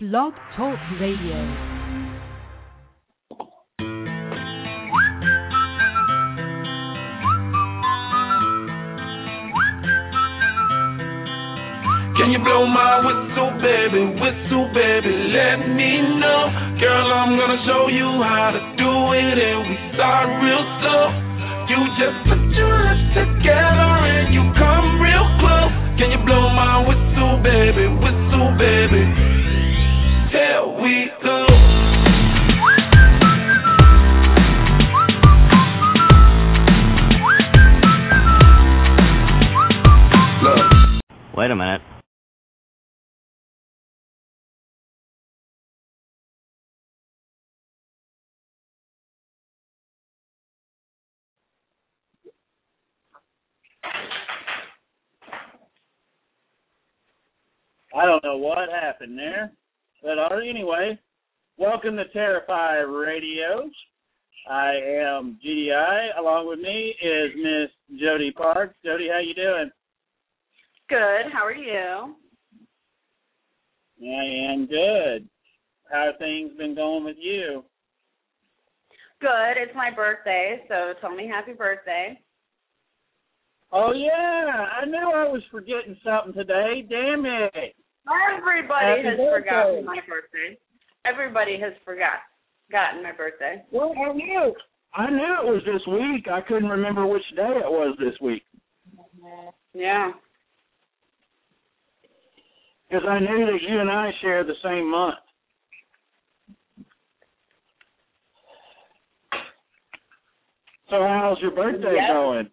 Blog Talk Radio. Can you blow my whistle, baby, let me know. Girl, I'm gonna show you how to do it, and we start real slow. You just put your lips together and you come real close. Can you blow my whistle, baby, here we go. Look. Wait a minute. I don't know what happened there, but anyway, welcome to Terrify Radio. I am GDI. Along with me is Miss Jody Parks. Jody, how you doing? Good. How are you? I am good. How have things been going with you? Good. It's my birthday, so tell me happy birthday. Oh, yeah. I knew I was forgetting something today. Damn it. Everybody has forgotten my birthday. Everybody has forgotten my birthday. Well, I knew it was this week. I couldn't remember which day it was this week. Yeah. Because I knew that you and I share the same month. So how's your birthday going?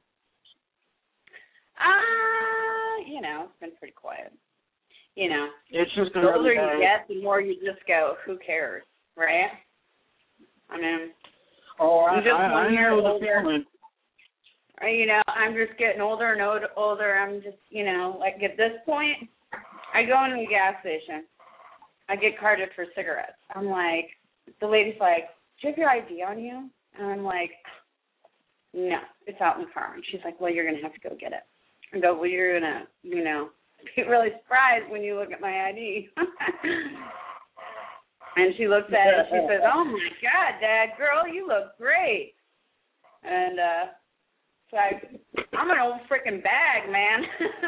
It's been pretty quiet. It's just the older you get, the more you just go, who cares, right? I mean, I know the feeling. I'm just getting older and older. I'm just, like at this point, I go into a gas station. I get carded for cigarettes. I'm like, the lady's like, do you have your ID on you? And I'm like, no, it's out in the car. And she's like, well, you're going to have to go get it. I go, well, you're going to, be really surprised when you look at my ID. And she looks at it and she says, oh, my God, Dad, girl, you look great. And it's like, I'm an old freaking bag, man.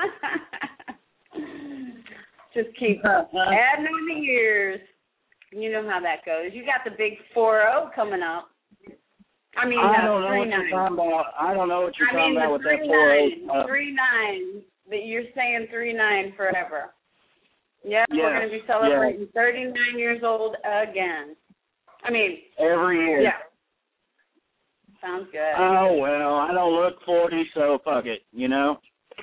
Just keep adding on the years. You know how that goes. You got the big 4-0 coming up. I mean, I don't know what you're talking about. I don't know what you're talking about with that 4-0. 3-9. But you're saying 3-9 forever. Yeah, we're going to be celebrating 39 years old again. I mean, every year. Yeah. Sounds good. Oh, well, I don't look 40, so fuck it, I know.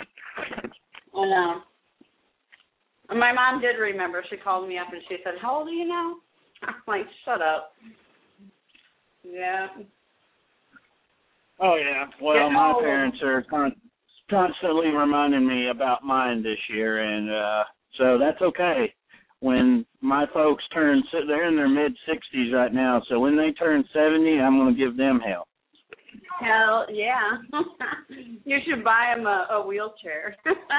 And my mom did remember. She called me up and she said, how old are you now? I'm like, shut up. Yeah. Oh, yeah. Well, my parents are constantly reminding me about mine this year, and so that's okay. When my folks they're in their mid-60s right now, so when they turn 70, I'm going to give them hell. Hell, yeah. You should buy them a wheelchair.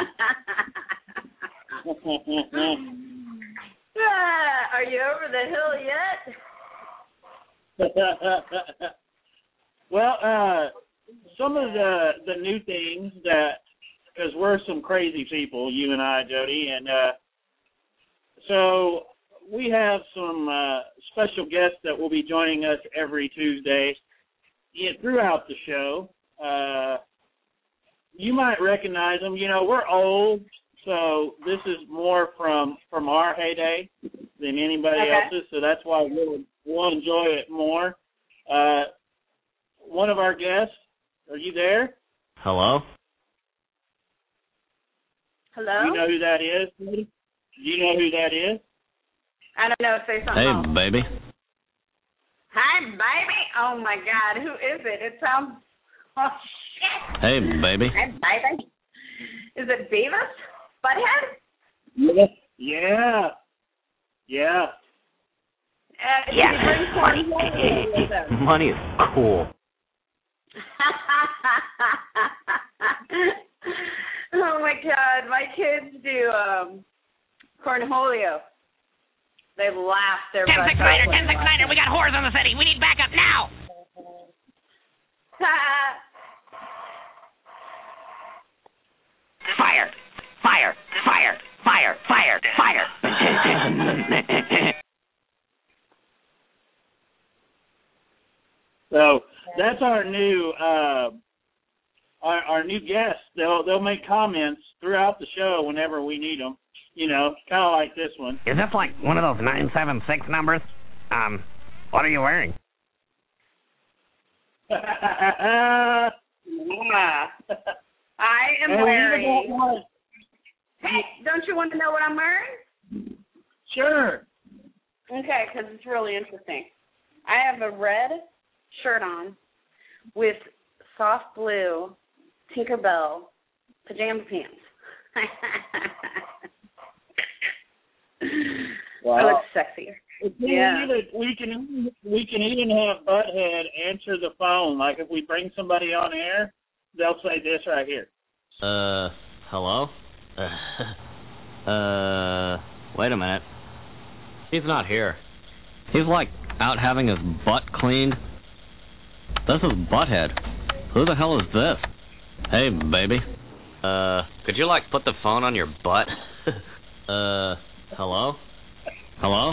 Are you over the hill yet? Well, some of the new things because we're some crazy people, you and I, Jody, and so we have some special guests that will be joining us every Tuesday throughout the show. You might recognize them. We're old, so this is more from our heyday than anybody else's, so that's why we'll enjoy it more. One of our guests, are you there? Hello? Hello? Do you know who that is? Do you know who that is? I don't know. Say something else. Hey, baby. Hi, baby. Oh, my God. Who is it? It sounds... Oh, shit. Hey, baby. Hi, baby. Is it Beavis? Butthead? Yeah. Money is cool. Oh my God, my kids do cornholio. They laughed their 10-6 butts Niner, off. 10-6 Niner, we got whores in the city. We need backup now. Fire, fire, fire, fire, fire, fire. So that's our new our new guests. They'll make comments throughout the show whenever we need them. You know, kind of like this one. Is this like one of those 976 numbers? What are you wearing? Yeah. I am wearing. Hey, don't you want to know what I'm wearing? Sure. Okay, because it's really interesting. I have a red shirt on with soft blue Tinkerbell pajama pants. Wow. I look sexy. Yeah. We can even have Butthead answer the phone. Like if we bring somebody on air, they'll say this right here. Hello? Wait a minute. He's not here. He's like out having his butt cleaned. This is Butthead. Who the hell is this? Hey, baby. Could you like put the phone on your butt? Hello? Hello?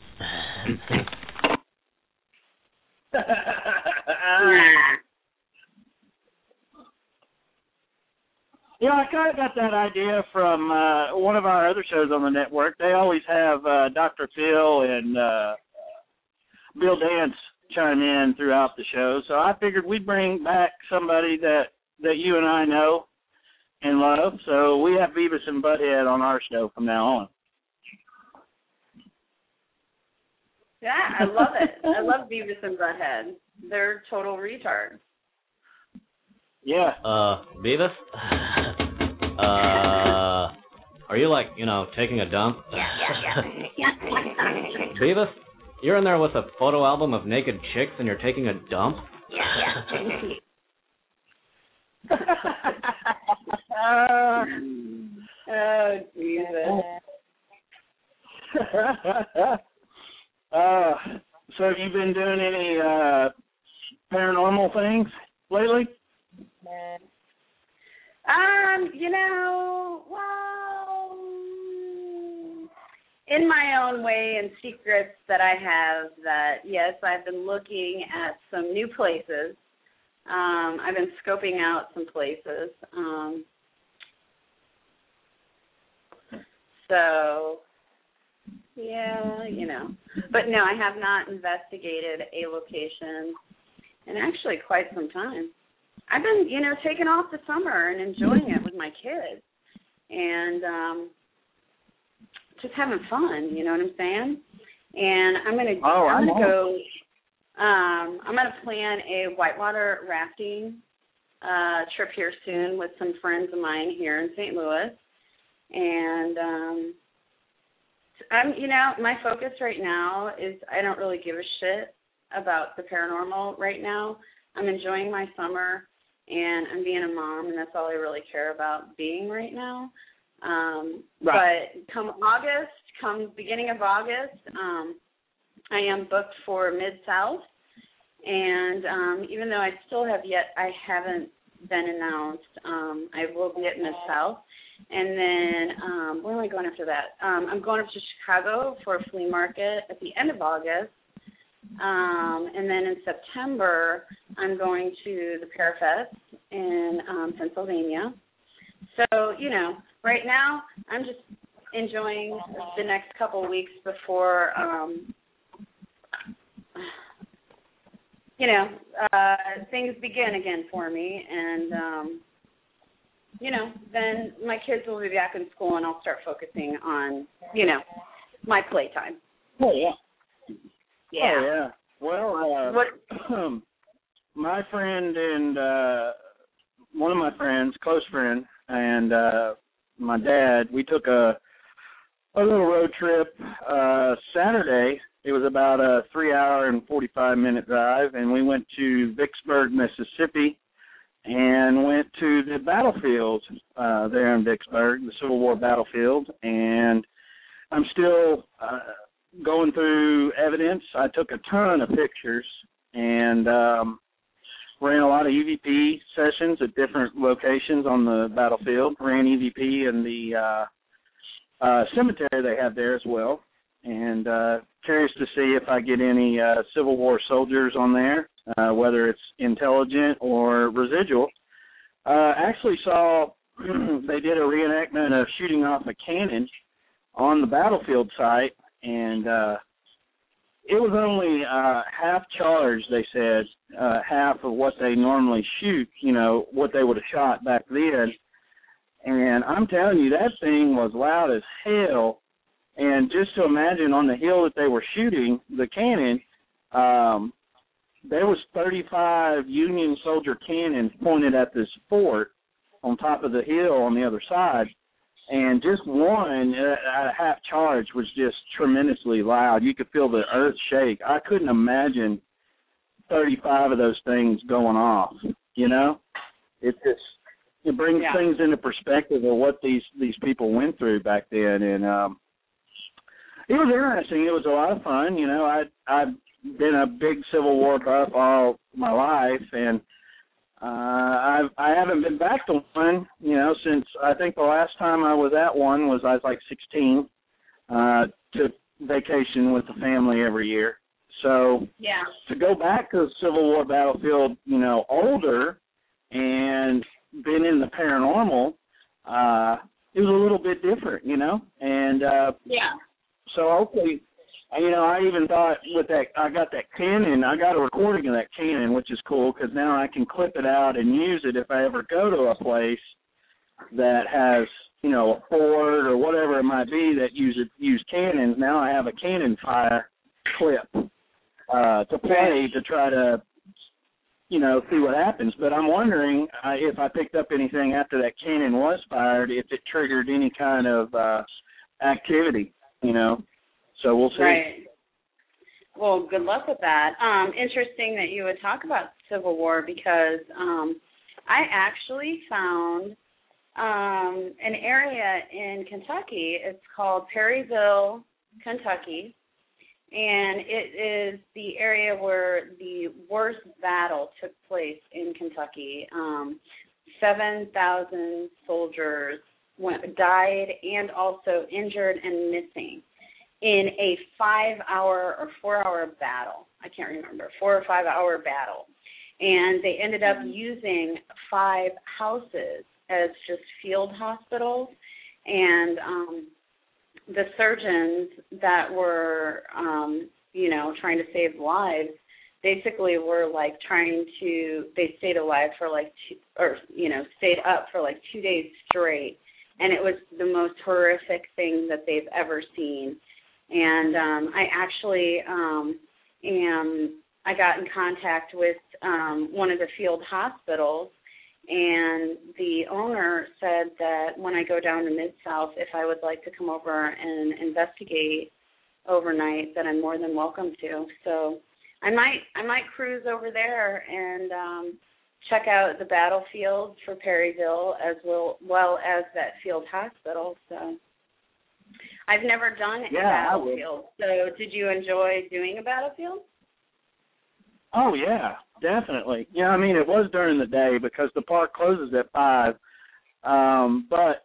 Yeah, I kind of got that idea from one of our other shows on the network. They always have Dr. Phil and Bill Dance chime in throughout the show. So I figured we'd bring back somebody that you and I know and love. So we have Beavis and Butthead on our show from now on. Yeah, I love it. I love Beavis and Butthead. They're total retards. Yeah. Beavis? Are you like, taking a dump? Yeah. Beavis, you're in there with a photo album of naked chicks and you're taking a dump? Oh, Jesus. So have you been doing any paranormal things lately? Well, in my own way and secrets that I have, that yes, I've been looking at some new places. I've been scoping out some places. So, yeah, But no, I have not investigated a location in actually quite some time. I've been, taking off the summer and enjoying it with my kids and just having fun, you know what I'm saying? And I'm going to plan a whitewater rafting trip here soon with some friends of mine here in St. Louis. And my focus right now is I don't really give a shit about the paranormal right now. I'm enjoying my summer, and I'm being a mom, and that's all I really care about being right now. Right. But come beginning of August, I am booked for Mid-South, and even though I haven't been announced, I will be at Mid-South. And then where am I going after that? I'm going up to Chicago for a flea market at the end of August. And then in September, I'm going to the Parafest in Pennsylvania. So, right now I'm just enjoying the next couple of weeks before, things begin again for me. And, then my kids will be back in school and I'll start focusing on, my playtime. Oh, yeah. Yeah. Oh, yeah. Well, my friend and one of my friends, close friend, and my dad, we took a little road trip Saturday. It was about a 3-hour and 45-minute drive, and we went to Vicksburg, Mississippi, and went to the battlefield there in Vicksburg, the Civil War battlefield, and I'm still going going through evidence. I took a ton of pictures and ran a lot of EVP sessions at different locations on the battlefield. Ran EVP in the cemetery they have there as well. And curious to see if I get any Civil War soldiers on there, whether it's intelligent or residual. Actually saw they did a reenactment of shooting off a cannon on the battlefield site, and it was only half charged, they said, half of what they normally shoot, what they would have shot back then. And I'm telling you, that thing was loud as hell. And just to imagine on the hill that they were shooting the cannon, there was 35 Union soldier cannons pointed at this fort on top of the hill on the other side. And just one at a half charge was just tremendously loud. You could feel the earth shake. I couldn't imagine 35 of those things going off, It brings things into perspective of what these people went through back then. And it was interesting. It was a lot of fun. I've been a big Civil War buff all my life, and I haven't been back to one, since I think the last time I was at one was I was like 16, to vacation with the family every year. So to go back to the Civil War battlefield, older and been in the paranormal, it was a little bit different, and so hopefully, I even thought with that, I got that cannon, I got a recording of that cannon, which is cool because now I can clip it out and use it if I ever go to a place that has, a fort or whatever it might be that use cannons. Now I have a cannon fire clip to play to try to, see what happens. But I'm wondering if I picked up anything after that cannon was fired, if it triggered any kind of activity, So we'll see. Right. Well, good luck with that. Interesting that you would talk about Civil War because I actually found an area in Kentucky. It's called Perryville, Kentucky, and it is the area where the worst battle took place in Kentucky. 7,000 soldiers died and also injured and missing in a 5-hour or 4-hour battle. I can't remember, 4 or 5 hour battle. And they ended up using 5 houses as just field hospitals. And the surgeons that were, trying to save lives basically were like they stayed alive for stayed up for like 2 days straight. And it was the most horrific thing that they've ever seen. And I actually I got in contact with one of the field hospitals, and the owner said that when I go down to Mid-South, if I would like to come over and investigate overnight, that I'm more than welcome to. So I might cruise over there and check out the battlefield for Perryville as well as that field hospital. So I've never done a battlefield. So did you enjoy doing a battlefield? Oh, yeah, definitely. Yeah, it was during the day because the park closes at 5. But,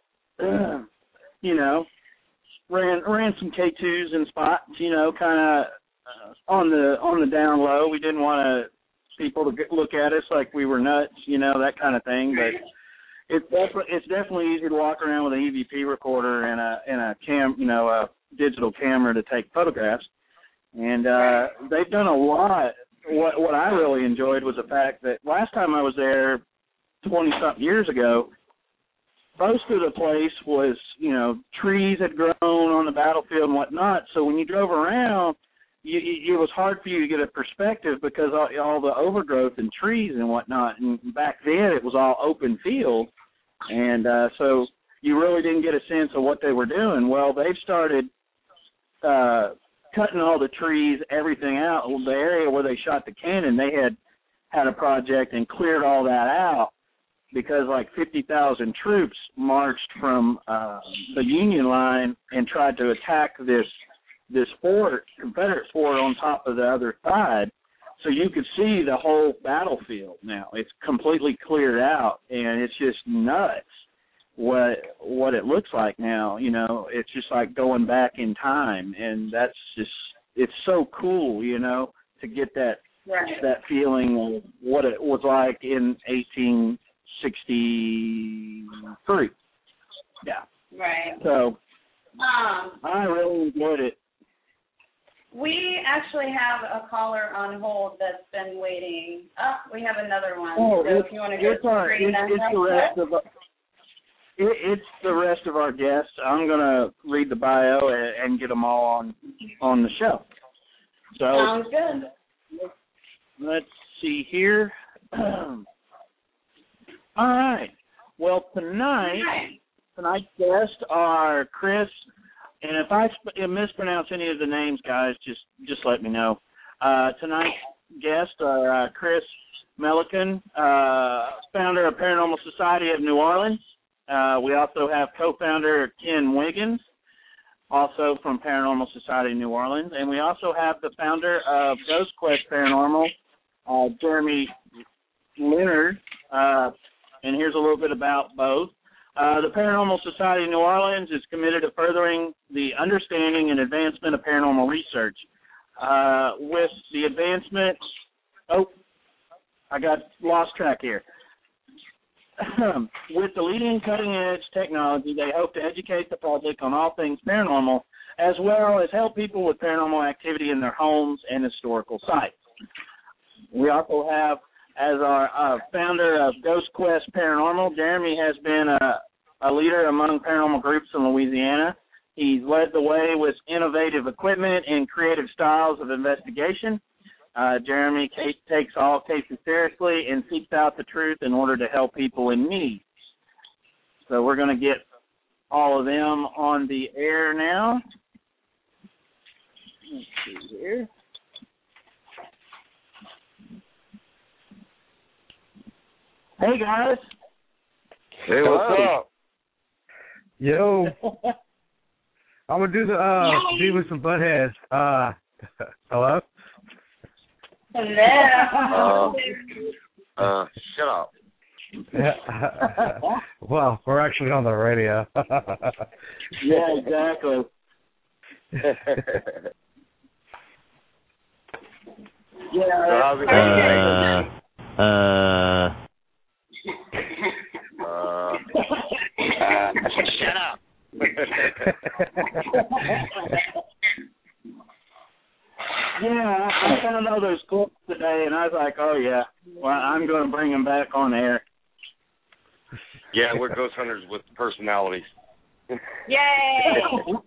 ran some K2s in spots, kind of on the down low. We didn't want people to look at us like we were nuts, that kind of thing. But it's definitely easy to walk around with an EVP recorder and a digital camera to take photographs. And they've done a lot. What I really enjoyed was the fact that last time I was there 20-something years ago, most of the place was, trees had grown on the battlefield and whatnot. So when you drove around, it was hard for you to get a perspective because all the overgrowth and trees and whatnot. And back then it was all open field. And so you really didn't get a sense of what they were doing. Well, they've started cutting all the trees, everything out. The area where they shot the cannon, they had a project and cleared all that out because like 50,000 troops marched from the Union line and tried to attack this this fort, Confederate fort, on top of the other side, so you could see the whole battlefield now. It's completely cleared out, and it's just nuts what it looks like now. You know, it's just like going back in time, and that's just, it's so cool, you know, to get that that feeling of what it was like in 1863. Yeah. Right. So I really enjoyed it. We actually have a caller on hold that's been waiting. Oh, we have another one. Oh, so if you want to go screen them it's the rest of our guests. I'm going to read the bio and get them all on the show. So sounds good. Let's see here. All right. Well, tonight's guests are Chris, and if I mispronounce any of the names, guys, just let me know. Tonight's guests are Chris Milliken, founder of Paranormal Society of New Orleans. We also have co-founder Ken Wiggins, also from Paranormal Society of New Orleans. And we also have the founder of Ghost Quest Paranormal, Jeremy Leonard. And here's a little bit about both. The Paranormal Society of New Orleans is committed to furthering the understanding and advancement of paranormal research. With the advancement, I got lost track here. With the leading cutting-edge technology, they hope to educate the public on all things paranormal, as well as help people with paranormal activity in their homes and historical sites. We also have, as our founder of Ghost Quest Paranormal, Jeremy has been a leader among paranormal groups in Louisiana. He's led the way with innovative equipment and creative styles of investigation. Jeremy takes all cases seriously and seeks out the truth in order to help people in need. So we're going to get all of them on the air now. Let's see here. Hey, guys. Hey, what's up? Yo. I'm going to do the Beavis and Butthead. Hello? Hello. Shut up. Well, we're actually on the radio. Yeah, exactly. Shut up. Yeah, I found all those clips today, and I was like, oh, yeah, well, I'm going to bring them back on air. Yeah, we're ghost hunters with personalities. Yay!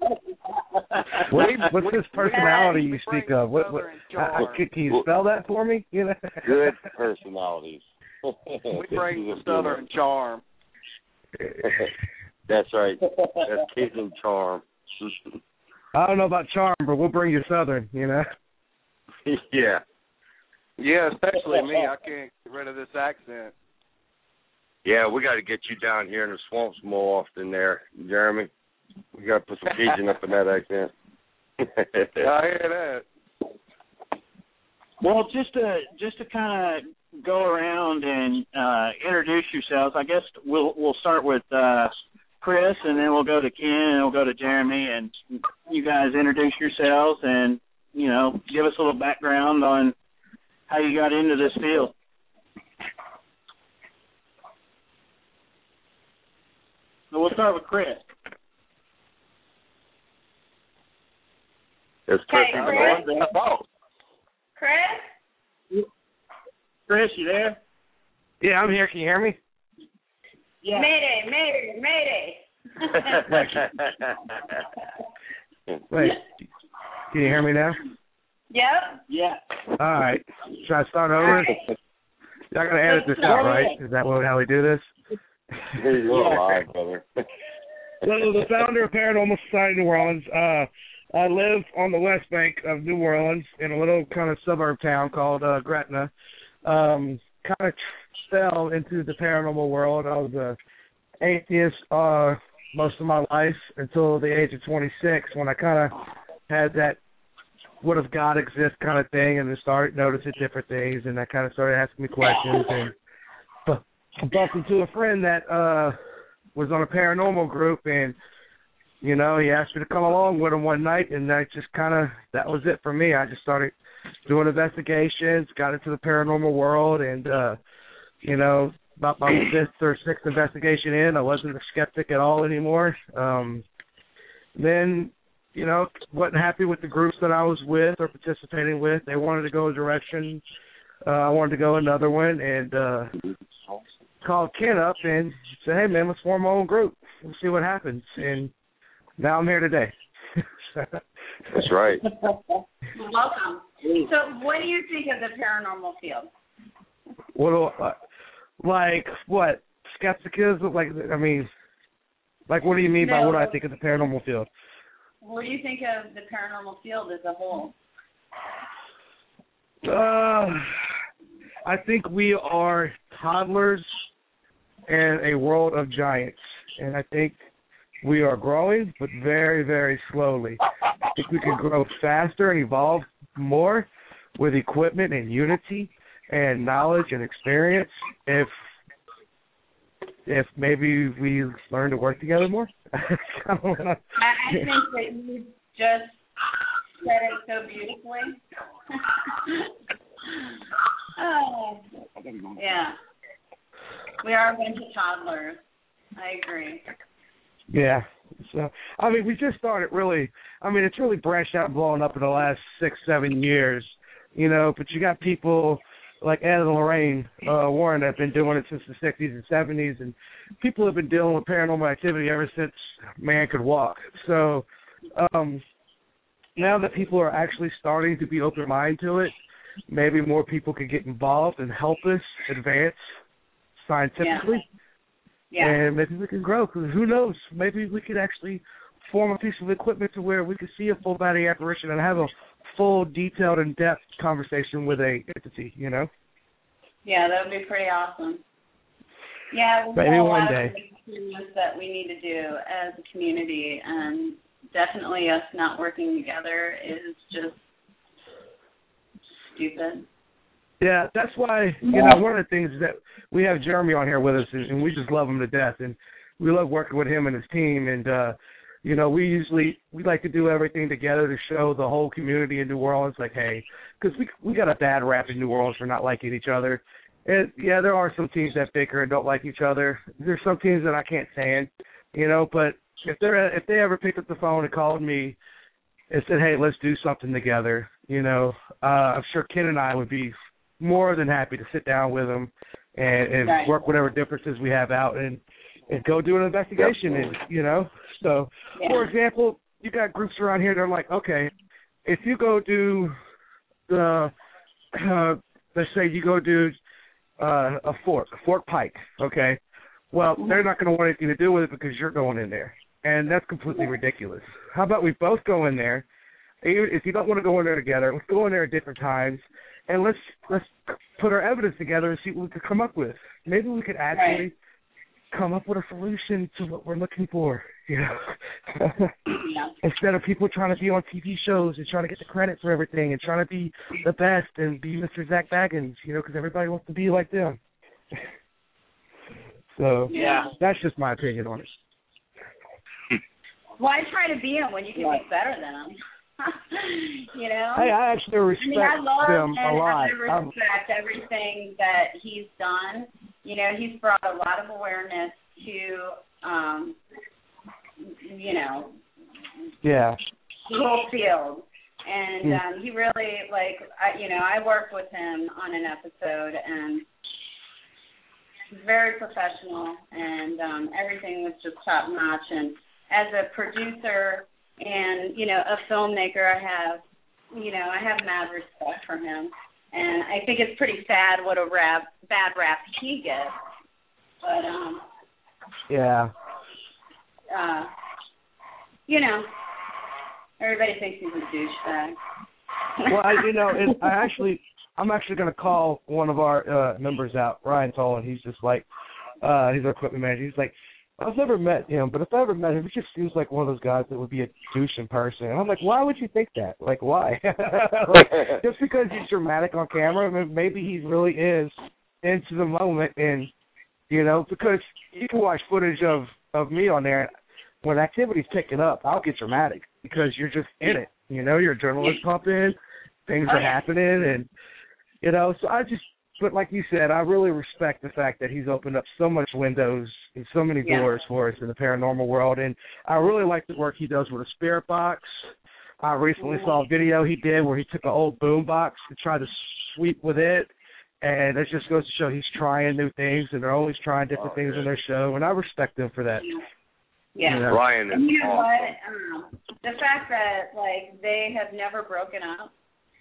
What's this personality you speak of? Can you spell that for me? You know? Good personalities. We bring the Southern charm. That's right. That's kids and charm. I don't know about charm, but we'll bring you Southern, you know? Yeah. Yeah, especially me. I can't get rid of this accent. Yeah, we got to get you down here in the swamps more often there, Jeremy. We got to put some Cajun up in that accent. I hear that. Well, just to kind of go around and introduce yourselves, I guess we'll start with Chris, and then we'll go to Ken, and we'll go to Jeremy, and you guys introduce yourselves and, you know, give us a little background on how you got into this field. So we'll start with Chris. It's Chris. Okay, Chris? Chris, you there? Yeah, I'm here. Can you hear me? Yeah. Mayday. Wait, can you hear me now? Yep. Yeah. All right. Should I start over? Y'all got to edit this out, right? Is that how we do this? You're alive, brother. So, the founder of Paranormal Society of New Orleans, I live on the west bank of New Orleans in a little kind of suburb town called Gretna. Kind of fell into the paranormal world. I was an atheist most of my life until the age of 26 when I kind of had that what if God exists kind of thing, and then started noticing different things, and that kind of started asking me questions, and bumped into a friend that was on a paranormal group, and he asked me to come along with him one night, and that was it for me. I just started doing investigations, got into the paranormal world, and about my fifth or sixth investigation in, I wasn't a skeptic at all anymore. Then wasn't happy with the groups that I was with or participating with. They wanted to go a direction. I wanted to go another one, and called Ken up and said, hey, man, let's form our own group. We'll see what happens. And now I'm here today. That's right. Welcome. So what do you think of the paranormal field? What? Skepticism? What do you mean by what I think of the paranormal field? What do you think of the paranormal field as a whole? I think we are toddlers in a world of giants, and I think we are growing, but very, very slowly. I think we can grow faster and evolve more with equipment and unity and knowledge and experience if maybe we learn to work together more. I think that you just said it so beautifully. Yeah. We are a bunch of toddlers. I agree. Yeah. So, we just started really, it's really branched out and blown up in the last 6-7 years, but you got people like Ed and Lorraine Warren that have been doing it since the 60s and 70s, and people have been dealing with paranormal activity ever since man could walk. So now that people are actually starting to be open-minded to it, maybe more people could get involved and help us advance scientifically. Yeah. And maybe we can grow, because who knows? Maybe we could actually form a piece of equipment to where we could see a full-body apparition and have a full, detailed, in-depth conversation with a entity, Yeah, that would be pretty awesome. Yeah, maybe one day. That we need to do as a community, and definitely us not working together is just stupid. Yeah, that's why, one of the things that we have Jeremy on here with us, and we just love him to death, and we love working with him and his team, and, we like to do everything together to show the whole community in New Orleans, like, hey, because we got a bad rap in New Orleans for not liking each other. And, yeah, there are some teams that bicker and don't like each other. There's some teams that I can't stand, but if they ever picked up the phone and called me and said, hey, let's do something together, I'm sure Ken and I would be more than happy to sit down with them and right. work whatever differences we have out and go do an investigation. And so for example, you got groups around here that are like, okay, if you go do let's say you go do a fork pike, okay, well, they're not going to want anything to do with it because you're going in there, and that's completely ridiculous. How about we both go in there? If you don't want to go in there together, let's go in there at different times, and let's put our evidence together and see what we could come up with. Maybe we could actually come up with a solution to what we're looking for, Instead of people trying to be on TV shows and trying to get the credit for everything and trying to be the best and be Mr. Zach Baggins, because everybody wants to be like them. So that's just my opinion on it. Why try to be him when you can be better than him? Hey, I actually respect them a lot. I respect everything that he's done. He's brought a lot of awareness to, the whole field. And he really, I worked with him on an episode, and he's very professional, and everything was just top-notch. And as a producer and, a filmmaker, I have mad respect for him. And I think it's pretty sad what bad rap he gets. But, everybody thinks he's a douchebag. Well, I'm actually going to call one of our members out, Ryan Tolan. He's just like, he's our equipment manager. He's like, I've never met him, but if I ever met him, he just seems like one of those guys that would be a douche in person. And I'm like, why would you think that? Like, why? Like, just because he's dramatic on camera, I mean, maybe he really is into the moment. And, you know, because you can watch footage of me on there. When activity's picking up, I'll get dramatic because you're just in it. You know, you're a journalist pumping, things are happening, and, you know, so but like you said, I really respect the fact that he's opened up so much windows and so many doors for us in the paranormal world. And I really like the work he does with a spirit box. I recently saw a video he did where he took an old boom box and tried to sweep with it. And it just goes to show he's trying new things, and they're always trying different things in their show. And I respect him for that. Yeah. You know? Ryan is you know awesome. what? The fact that, like, they have never broken up,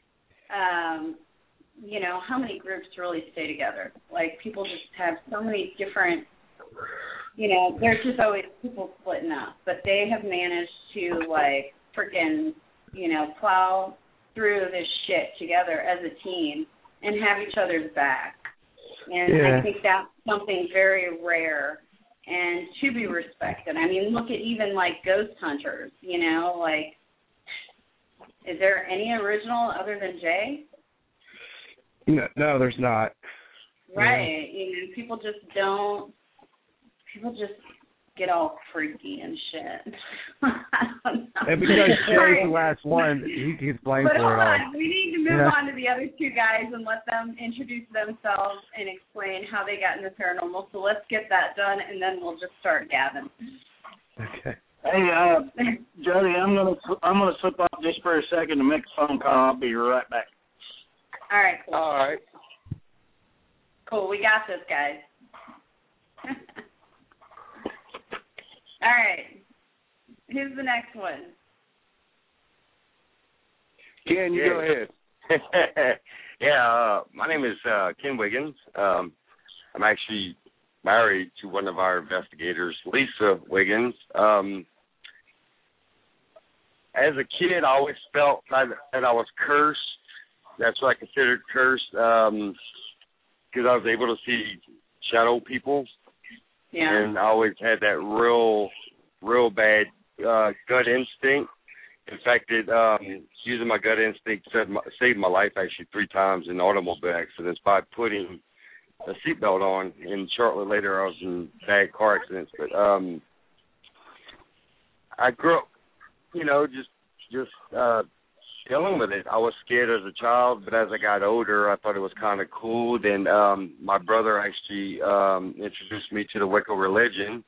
you know, how many groups really stay together? Like, people just have so many different, you know, there's just always people splitting up. But they have managed to, like, freaking, you know, plow through this shit together as a team and have each other's back. And I think that's something very rare and to be respected. I mean, look at even, like, Ghost Hunters, you know, like, is there any original other than Jay? No, there's not. Right. You know, people just get all freaky and shit. I don't know. And because Jay's the last one, he gets blamed but for it all. hold on, we need to move on to the other two guys and let them introduce themselves and explain how they got into paranormal. So let's get that done, and then we'll just start gabbing. Okay. Hey, Jody, I'm gonna slip off just for a second to make a phone call. I'll be right back. All right, cool. All right. Cool, we got this, guys. All right. Who's the next one? Ken, you go ahead. My name is Ken Wiggins. I'm actually married to one of our investigators, Lisa Wiggins. As a kid, I always felt that I was cursed. That's what I considered cursed, because I was able to see shadow people. Yeah. And I always had that real bad gut instinct. In fact, using my gut instinct saved my life actually 3 times in automobile accidents by putting a seatbelt on. And shortly later, I was in bad car accidents. But I grew up, you know, just dealing with it. I was scared as a child, but as I got older, I thought it was kind of cool. Then my brother actually introduced me to the Wicca religion.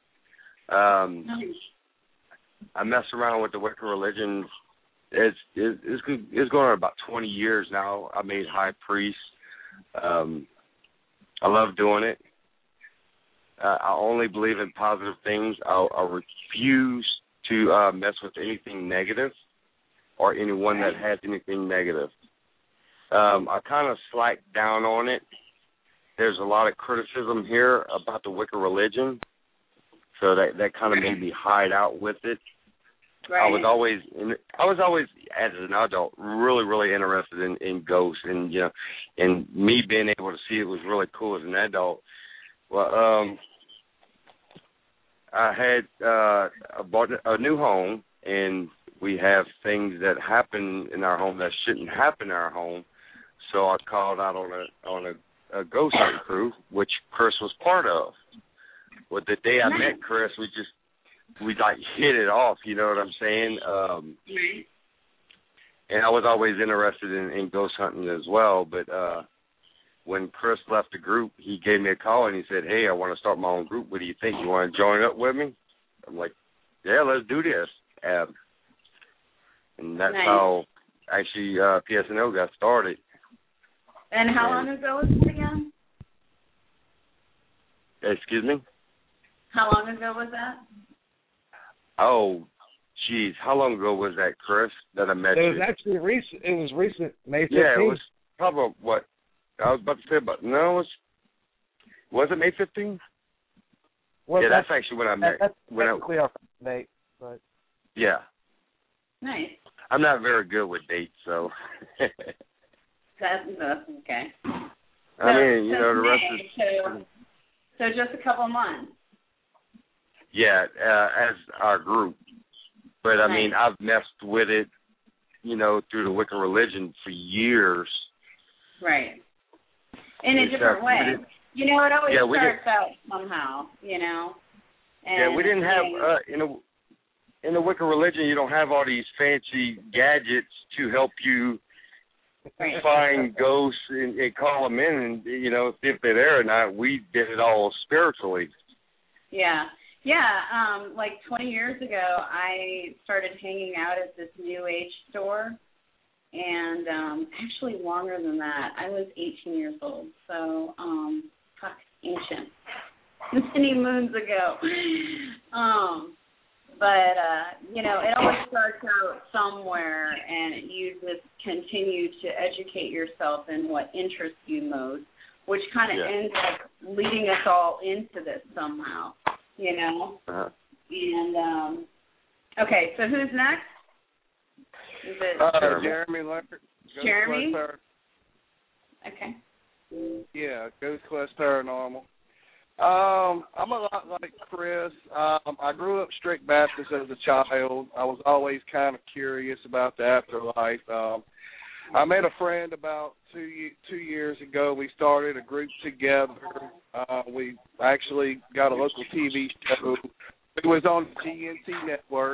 I mess around with the Wicca religion. It's going on about 20 years now. I made high priest. I love doing it. I only believe in positive things. I refuse to mess with anything negative or anyone that has anything negative. I kind of slacked down on it. There's a lot of criticism here about the Wicca religion, so that kind of made me hide out with it. Right. I was always as an adult really, really interested in ghosts, and you know, and me being able to see it was really cool as an adult. Well, I had bought a new home, and we have things that happen in our home that shouldn't happen in our home. So I called out on a ghost hunting crew, which Chris was part of. Well, the day I met Chris, we like hit it off. You know what I'm saying? And I was always interested in ghost hunting as well. But when Chris left the group, he gave me a call and he said, "Hey, I want to start my own group. What do you think? You want to join up with me?" I'm like, "Yeah, let's do this." And that's how actually PSNO got started. And how long ago was it again? Excuse me? How long ago was that? Oh, geez. How long ago was that, Chris, that I met you? It was actually recent. It was recent, May 15th. Yeah, it was probably what? I was about to say, but no, was it May 15th? Well, yeah, that's actually when I met. That's technically our date, but... Yeah. Nice. I'm not very good with dates, so... That's okay. I mean, you know, the rest is... So just a couple months. Yeah, as our group. But I mean, I've messed with it, you know, through the Wiccan religion for years. Right. In a different way. You know, it always starts out somehow, you know. And we didn't have in the Wiccan religion, you don't have all these fancy gadgets to help you find ghosts and call them in, and you know if they're there or not. We did it all spiritually. Yeah. Like 20 years ago, I started hanging out at this New Age store, and actually longer than that. I was 18 years old, so ancient, many moons ago. But, you know, it always starts out somewhere, and you just continue to educate yourself in what interests you most, which kind of ends up leading us all into this somehow, you know. And, okay, so who's next? Is it Jeremy Leonard. Jeremy? Okay. Yeah, Ghost Quest Paranormal. I'm a lot like Chris. I grew up strict Baptist as a child. I was always kind of curious about the afterlife. I met a friend about two years ago. We started a group together. We actually got a local TV show. It was on the GNT network.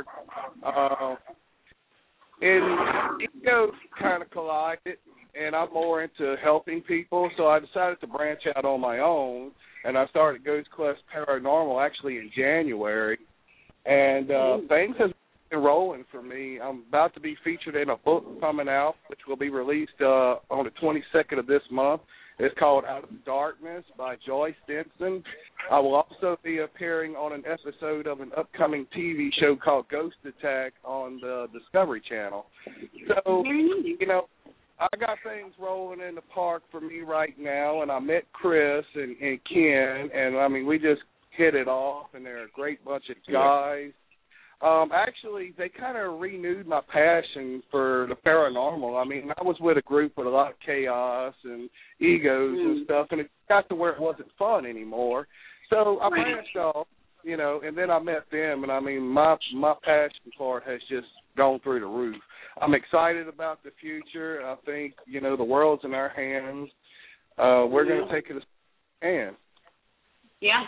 And egos kind of collided, and I'm more into helping people, so I decided to branch out on my own. And I started Ghost Quest Paranormal actually in January, and things have been rolling for me. I'm about to be featured in a book coming out, which will be released on the 22nd of this month. It's called Out of the Darkness by Joyce Denson. I will also be appearing on an episode of an upcoming TV show called Ghost Attack on the Discovery Channel. So, you know, I got things rolling in the park for me right now, and I met Chris and Ken, and, I mean, we just hit it off, and they're a great bunch of guys. Actually, they kind of renewed my passion for the paranormal. I mean, I was with a group with a lot of chaos and egos and stuff, and it got to where it wasn't fun anymore. So I branched off, you know, and then I met them, and, I mean, my passion for it has just gone through the roof. I'm excited about the future. I think, you know, the world's in our hands. We're going to take it as a hand. Yeah.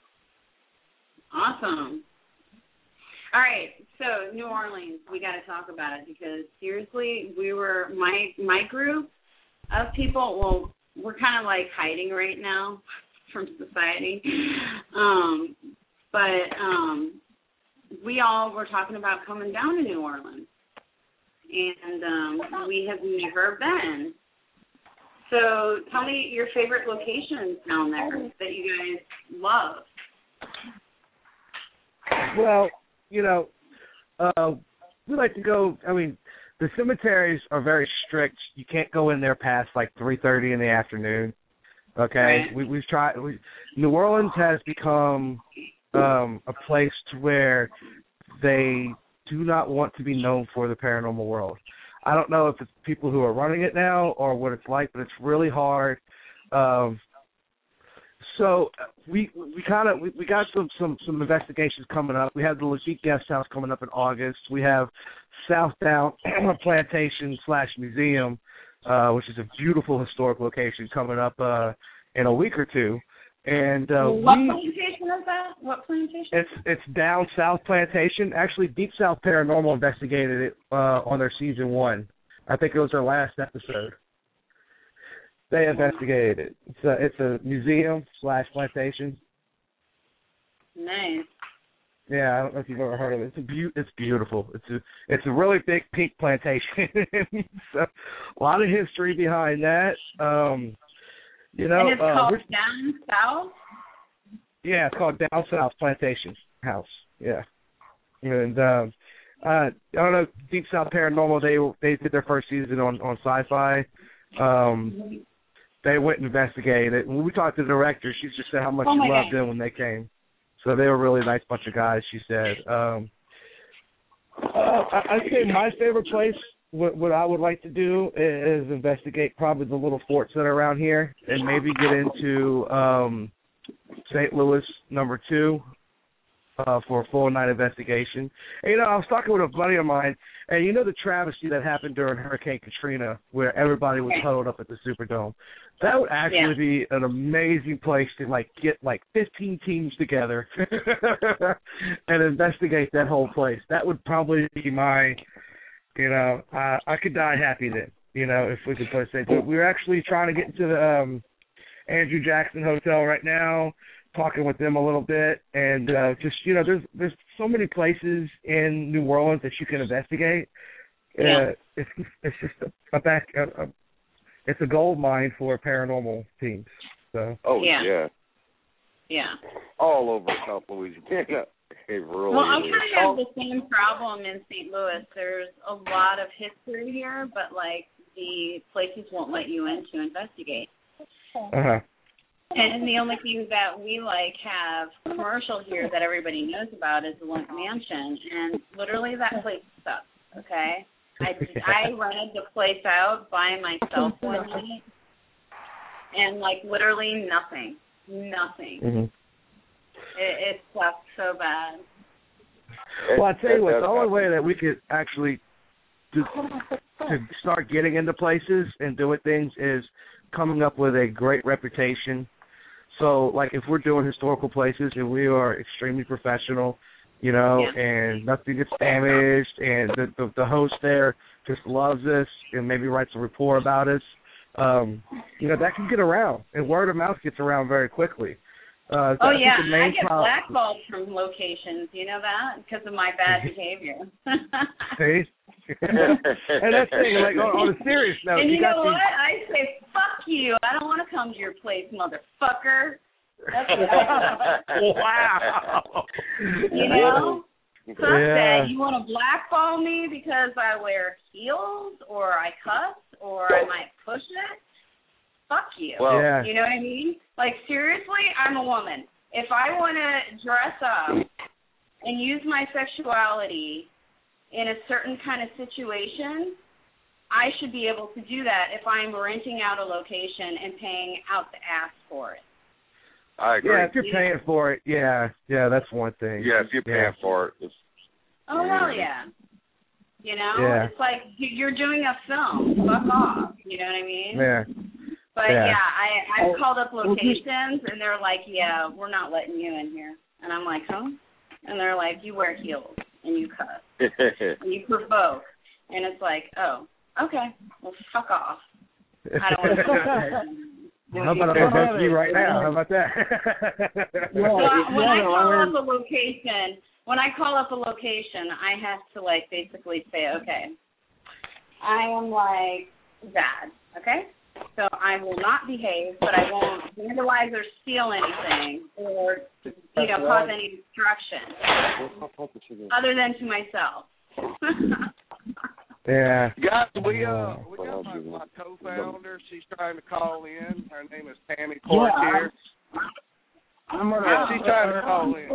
Awesome. All right, so New Orleans, we got to talk about it because seriously, my group of people, well, we're kind of like hiding right now from society, but we all were talking about coming down to New Orleans, and we have never been. So tell me your favorite locations down there that you guys love. Well, you know, we like to go, I mean, the cemeteries are very strict. You can't go in there past like 3:30 in the afternoon. Okay? Right. We've tried. New Orleans has become a place to where they do not want to be known for the paranormal world. I don't know if it's people who are running it now or what it's like, but it's really hard. So we got some investigations coming up. We have the Lafitte Guest House coming up in August. We have Southdown Plantation / Museum, which is a beautiful historic location coming up in a week or two. And what plantation is that? What plantation? It's Down South Plantation. Actually, Deep South Paranormal investigated it on their season 1. I think it was their last episode. They investigated it. It's a museum / plantation. Nice. Yeah, I don't know if you've ever heard of it. It's beautiful. It's a really big pink plantation. So, a lot of history behind that. You know, and it's called Down South? Yeah, it's called Down South Plantation House. Yeah. And I don't know, Deep South Paranormal, they did their first season on Sci-Fi. They went and investigated it. When we talked to the director, she just said how much she loved them when they came. So they were a really nice bunch of guys, she said. I'd say my favorite place, what I would like to do is investigate probably the little forts that are around here and maybe get into St. Louis, number 2. for a full night investigation. And, I was talking with a buddy of mine, and the travesty that happened during Hurricane Katrina, where everybody was huddled up at the Superdome. That would actually be an amazing place to get 15 teams together and investigate that whole place. That would probably be my, I could die happy then, if we could put it. But we're actually trying to get into the Andrew Jackson Hotel right now, talking with them a little bit, and there's so many places in New Orleans that you can investigate. It's just it's a gold mine for paranormal teams. So. Oh yeah. All over South Louisiana. It really I is. kind of have the same problem in St. Louis. There's a lot of history here, but the places won't let you in to investigate. Uh-huh. And the only thing that we have commercial here that everybody knows about is the Lunk Mansion, and literally that place sucks. Okay, I rented the place out by myself one night, and literally nothing. Mm-hmm. It sucked so bad. Well, I tell you what, the only way that we could actually to start getting into places and doing things is coming up with a great reputation. So, if we're doing historical places and we are extremely professional, and nothing gets damaged, and the host there just loves us and maybe writes a report about us, that can get around, and word of mouth gets around very quickly. I get blackballed from locations, you know that, because of my bad behavior. See? And that's the thing, on a serious note. And you know what? I say, fuck you. I don't want to come to your place, motherfucker. That's what I say. Wow. Fuck that. You want to blackball me because I wear heels or I cuss or I might push it? Fuck you. Well, you know what I mean? Seriously, I'm a woman. If I want to dress up and use my sexuality in a certain kind of situation, I should be able to do that if I'm renting out a location and paying out the ass for it. I agree. Yeah, if you're paying for it, that's one thing. Yeah, if you're paying for it. It's, hell yeah. It's like you're doing a film. Fuck off. You know what I mean? Yeah. But, I've called up locations, and they're like, we're not letting you in here. And I'm like, huh? And they're like, you wear heels, and you cuss, and you provoke. And it's like, oh, okay, well, fuck off. I don't want to How about I provoke you right now? How about that? When I call up a location, I have to, basically say, okay, I am, bad, okay? So I will not behave, but I won't vandalize or steal anything or, cause any destruction other than to myself. Yeah. Guys, we got my co-founder. She's trying to call in. Her name is Tammy Portier. She's trying to call in.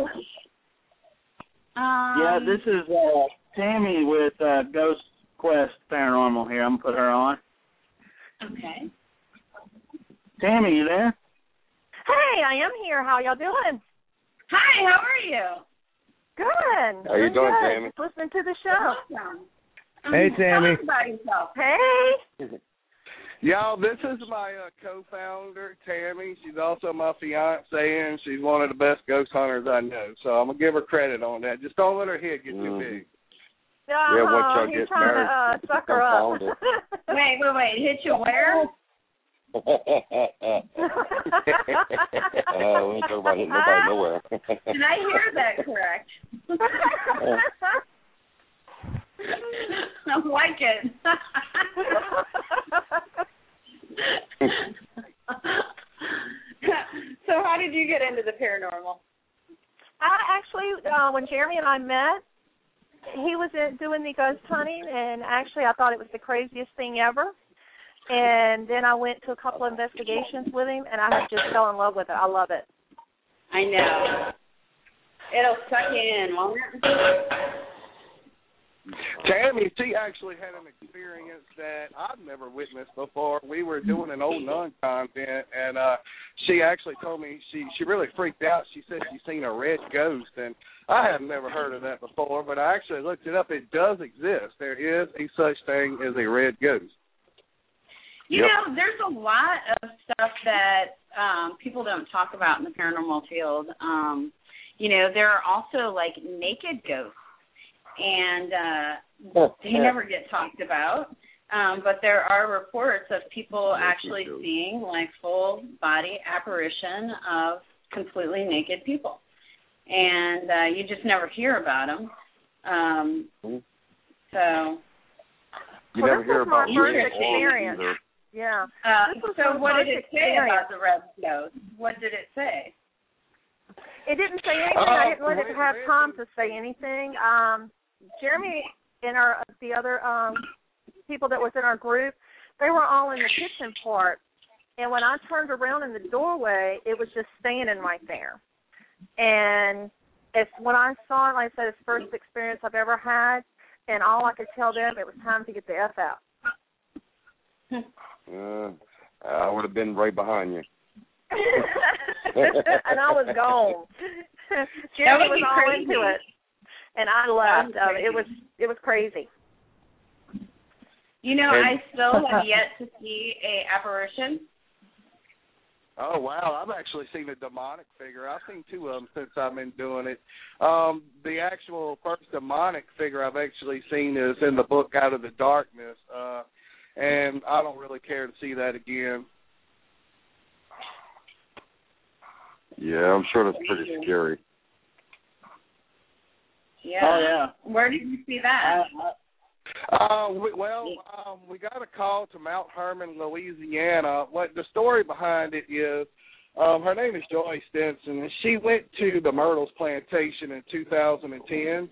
This is Tammy with Ghost Quest Paranormal here. I'm going to put her on. Okay. Tammy, you there? Hey, I am here. How y'all doing? Hi, how are you? Good. How you doing, Tammy? Just listening to the show. Awesome. Hey, Tammy. Tell us about yourself. Hey. Y'all, this is my co-founder, Tammy. She's also my fiance, and she's one of the best ghost hunters I know. So I'm going to give her credit on that. Just don't let her head get too big. once y'all he's get trying married, to suck her up. Wait. Hit you where? We ain't talking about hitting nobody nowhere. Did I hear that correct? I like it. So how did you get into the paranormal? Actually, when Jeremy and I met, he was doing the ghost hunting, and actually I thought it was the craziest thing ever. And then I went to a couple of investigations with him, and I just fell in love with it. I love it. I know. It'll suck you in, won't it? Tammy, she actually had an experience that I've never witnessed before. We were doing an old nun convent, and she actually told me she really freaked out. She said she's seen a red ghost, and I have never heard of that before, but I actually looked it up. It does exist. There is a such thing as a red ghost. You know, there's a lot of stuff that people don't talk about in the paranormal field. You know, there are also, like, naked ghosts, and they never get talked about. But there are reports of people actually seeing, like, full-body apparition of completely naked people. And you just never hear about them. So... You never hear about first experience. Yeah. So what did it say about the red ghost? What did it say? It didn't say anything. I didn't let it have time to say anything. Jeremy and the other people that was in our group, they were all in the kitchen part. And when I turned around in the doorway, it was just standing right there. And when I saw it, like I said, it's the first experience I've ever had. And all I could tell them, it was time to get the F out. I would have been right behind you. And I was gone. Jeremy was all into it, and I left. It was crazy. You know, I still have yet to see a apparition. Oh, wow. I've actually seen a demonic figure. I've seen two of them since I've been doing it. The actual first demonic figure I've actually seen is in the book Out of the Darkness, and I don't really care to see that again. Yeah, I'm sure that's pretty scary. Yeah. Oh, yeah. Where did you see that? We got a call to Mount Hermon, Louisiana. What the story behind it is, her name is Joy Stinson, and she went to the Myrtles Plantation in 2010,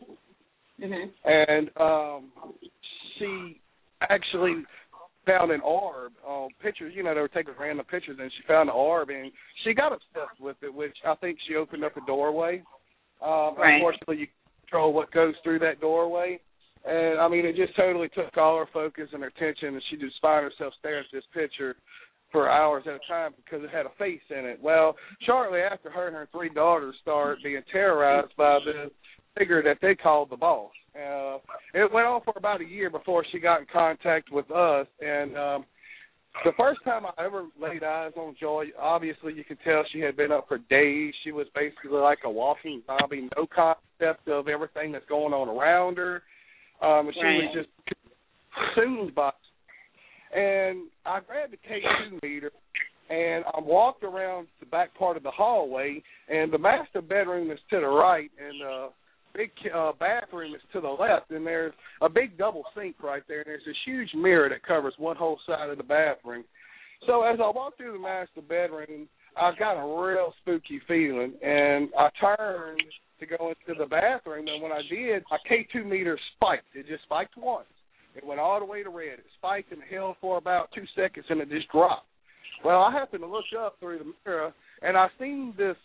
and she actually found an orb on pictures. You know, they were taking random pictures, and she found an orb, and she got obsessed with it, which I think she opened up a doorway. Right. Unfortunately, you control what goes through that doorway. And, I mean, it just totally took all her focus and her attention, and she just found herself staring at this picture for hours at a time because it had a face in it. Well, shortly after, her and her three daughters started being terrorized by this figure that they called the boss. It went on for about a year before she got in contact with us, and the first time I ever laid eyes on Joy, obviously you could tell she had been up for days. She was basically like a walking zombie, no concept of everything that's going on around her. She was just consumed by it. And I grabbed the K2 meter, and I walked around the back part of the hallway, and the master bedroom is to the right, and the big bathroom is to the left, and there's a big double sink right there, and there's this huge mirror that covers one whole side of the bathroom. So as I walked through the master bedroom, I got a real spooky feeling, and I turned to go into the bathroom, and when I did, my K2 meter spiked. It just spiked once. It went all the way to red. It spiked and held for about 2 seconds, and it just dropped. Well, I happened to look up through the mirror, and I seen this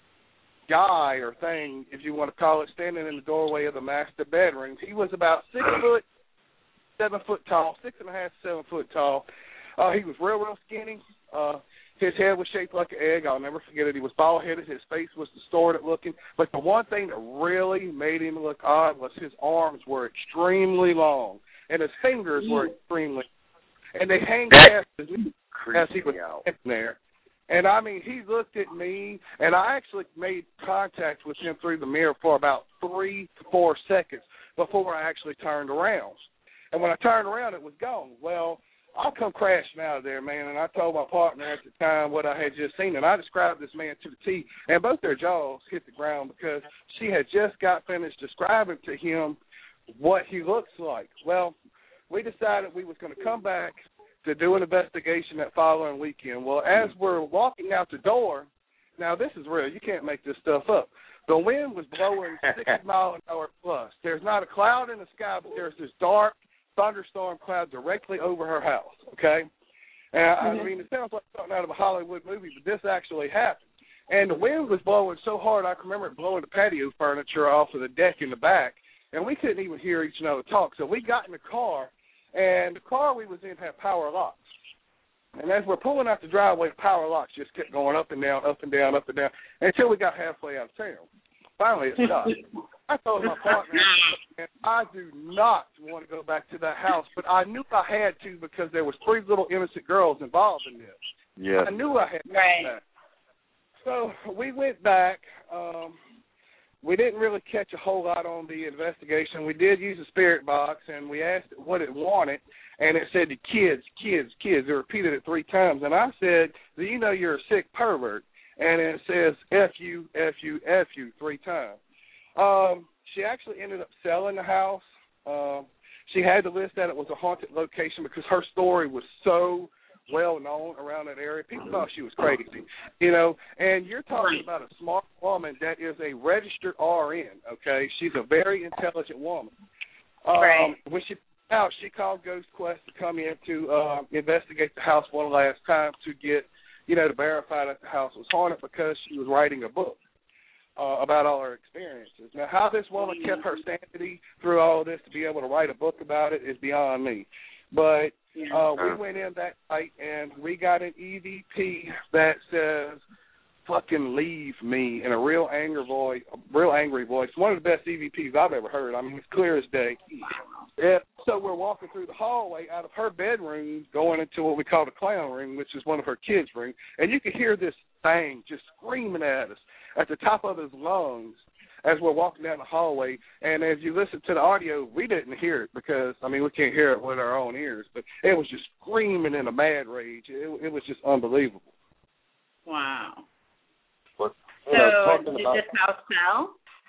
guy or thing, if you want to call it, standing in the doorway of the master bedroom. He was about 6 foot, 7 foot tall, 6.5, 7 foot tall. He was real skinny. His head was shaped like an egg. I'll never forget it. He was bald-headed. His face was distorted-looking. But the one thing that really made him look odd was his arms were extremely long, and his fingers were extremely long. And they hang past as he was sitting there. And, I mean, he looked at me, and I actually made contact with him through the mirror for about 3 to 4 seconds before I actually turned around. And when I turned around, it was gone. Well, I come crashing out of there, man, and I told my partner at the time what I had just seen, and I described this man to the T, and both their jaws hit the ground because she had just got finished describing to him what he looks like. Well, we decided we was going to come back to do an investigation that following weekend. Well, as we're walking out the door, now this is real. You can't make this stuff up. The wind was blowing 60 miles an hour plus. There's not a cloud in the sky, but there's this dark thunderstorm cloud directly over her house, okay? And I mean, it sounds like something out of a Hollywood movie, but this actually happened. And the wind was blowing so hard, I can remember it blowing the patio furniture off of the deck in the back. and we couldn't even hear each other talk. So we got in the car, and the car we was in had power locks. And as we're pulling out the driveway, power locks just kept going up and down, up and down, up and down, until we got halfway out of town. Finally, it stopped. I told my partner, I do not want to go back to that house, but I knew I had to because there was 3 little innocent girls involved in this. Yeah. I knew I had to go back. So we went back. We didn't really catch a whole lot on the investigation. We did use a spirit box, and we asked it what it wanted, and it said to kids, kids, kids. It repeated it 3 times. And I said, do you know you're a sick pervert? And it says, F you, F you, F you 3 times. She actually ended up selling the house. She had to list that it was a haunted location because her story was so well known around that area. People thought she was crazy, you know. And you're talking about a smart woman that is a registered RN, okay? She's a very intelligent woman. When she out, she called Ghost Quest to come in to investigate the house one last time to get, you know, to verify that the house was haunted because she was writing a book about all her experiences. Now, how this woman kept her sanity through all of this to be able to write a book about it is beyond me. But we went in that night and we got an EVP that says, fucking leave me, in a real angry voice. One of the best EVPs I've ever heard. I mean, it's clear as day. Yeah, so we're walking through the hallway out of her bedroom going into what we call the clown room, which is one of her kids' rooms, and you could hear this thing just screaming at us at the top of his lungs as we're walking down the hallway. And as you listen to the audio, we didn't hear it because, I mean, we can't hear it with our own ears, but it was just screaming in a mad rage. It was just unbelievable. Wow. But, so did this house sell?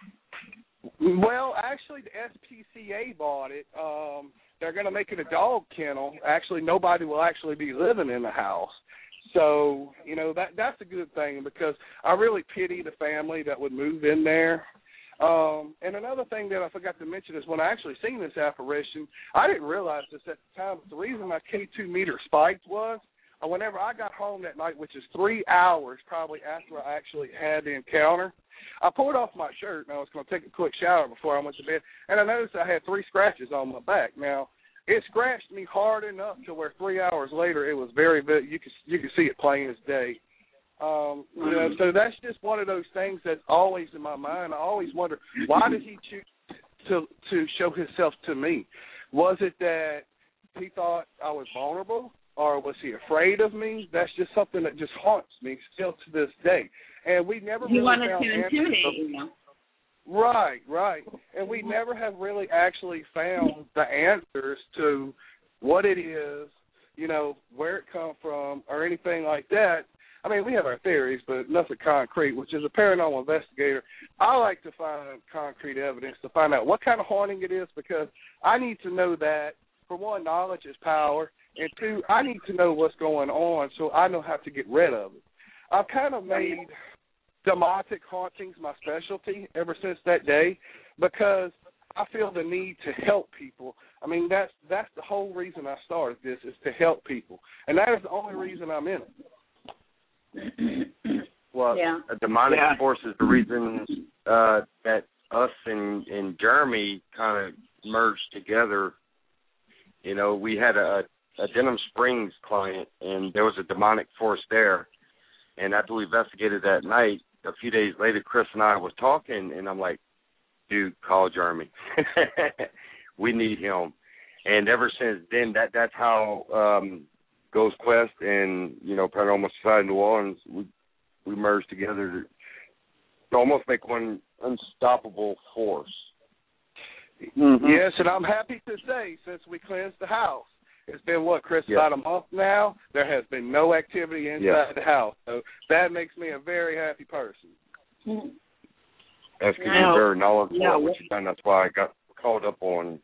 Well, actually, the SPCA bought it. They're going to make it a dog kennel. Actually, nobody will actually be living in the house. So, you know, that's a good thing because I really pity the family that would move in there. And another thing that I forgot to mention is when I actually seen this apparition, I didn't realize this at the time, but the reason my K2 meter spiked was whenever I got home that night, which is 3 hours probably after I actually had the encounter, I pulled off my shirt, and I was going to take a quick shower before I went to bed, and I noticed I had 3 scratches on my back. Now, it scratched me hard enough to where 3 hours later it was very, you could see it plain as day. You know, so that's just one of those things that's always in my mind. I always wonder, why did he choose to show himself to me? Was it that he thought I was vulnerable, or was he afraid of me? That's just something that just haunts me still to this day. And we never really wanted found to intimidate you. Right. And we never have really actually found the answers to what it is, you know, where it come from, or anything like that. I mean, we have our theories, but nothing concrete, which is a paranormal investigator. I like to find concrete evidence to find out what kind of haunting it is, because I need to know that, for one, knowledge is power, and 2, I need to know what's going on so I know how to get rid of it. I've kind of made demonic hauntings my specialty ever since that day because I feel the need to help people. I mean, that's the whole reason I started this, is to help people, and that is the only reason I'm in it. Well, a demonic force is the reason that us and Jeremy kind of merged together. You know, we had a Denham Springs client, and there was a demonic force there. And after we investigated that night, a few days later, Chris and I was talking, and I'm like, dude, call Jeremy. We need him. And ever since then, that's how Ghost Quest and, you know, Paranormal Society New Orleans, we merged together to almost make one unstoppable force. Mm-hmm. Yes, and I'm happy to say, since we cleansed the house, it's been, Chris, about a month now, there has been no activity inside the house. So that makes me a very happy person. That's because you're very knowledgeable about what you've done. That's why I got called up on.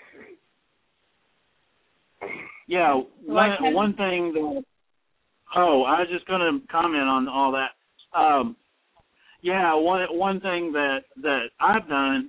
Yeah, one thing that, I was just going to comment on all that. One thing that I've done,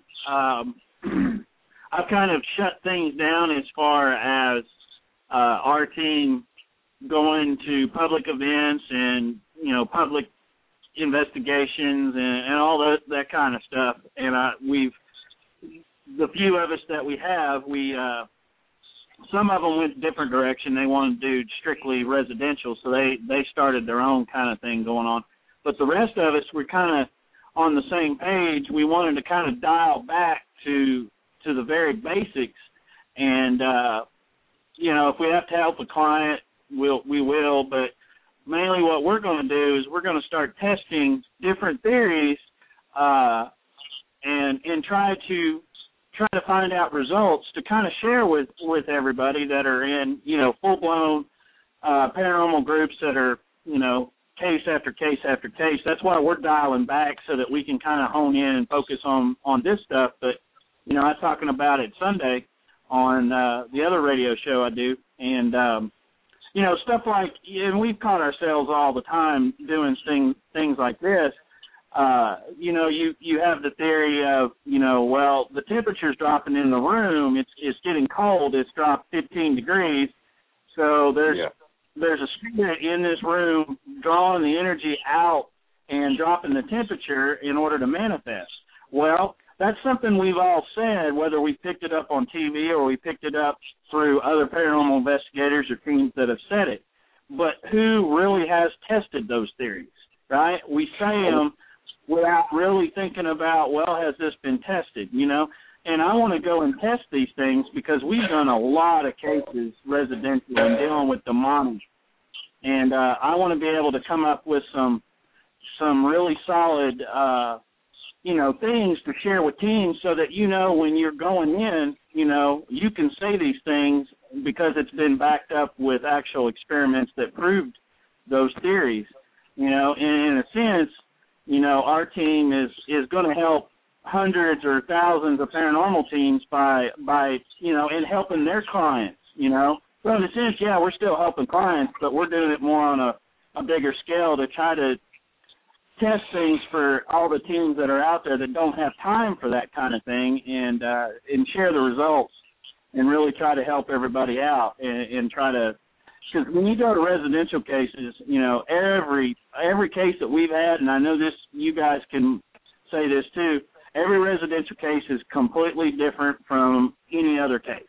I've kind of shut things down as far as our team going to public events and, you know, public investigations and all that kind of stuff. And the few of us that we have, some of them went a different direction. They wanted to do strictly residential, so they started their own kind of thing going on. But the rest of us were kind of on the same page. We wanted to kind of dial back to the very basics, and if we have to help a client, we will. But mainly, what we're going to do is we're going to start testing different theories, and try to find out results to kind of share with everybody that are in full-blown paranormal groups that are case after case after case. That's why we're dialing back, so that we can kind of hone in and focus on this stuff. But I was talking about it Sunday on the other radio show I do, and stuff like, and we've caught ourselves all the time doing things like this. You have the theory of, well, the temperature's dropping in the room. It's getting cold. It's dropped 15 degrees. So there's a spirit in this room drawing the energy out and dropping the temperature in order to manifest. Well, that's something we've all said, whether we picked it up on TV or we picked it up through other paranormal investigators or teams that have said it. But who really has tested those theories, right? We say them without really thinking about, well, has this been tested, And I want to go and test these things because we've done a lot of cases residential and dealing with demonic. And I want to be able to come up with some really solid, things to share with teams so that, when you're going in, you can say these things because it's been backed up with actual experiments that proved those theories. And in a sense, our team is going to help hundreds or thousands of paranormal teams by in helping their clients, So in a sense, we're still helping clients, but we're doing it more on a bigger scale to try to test things for all the teams that are out there that don't have time for that kind of thing, and share the results and really try to help everybody out and try to. Because when you go to residential cases, every case that we've had, and I know this, you guys can say this too, every residential case is completely different from any other case.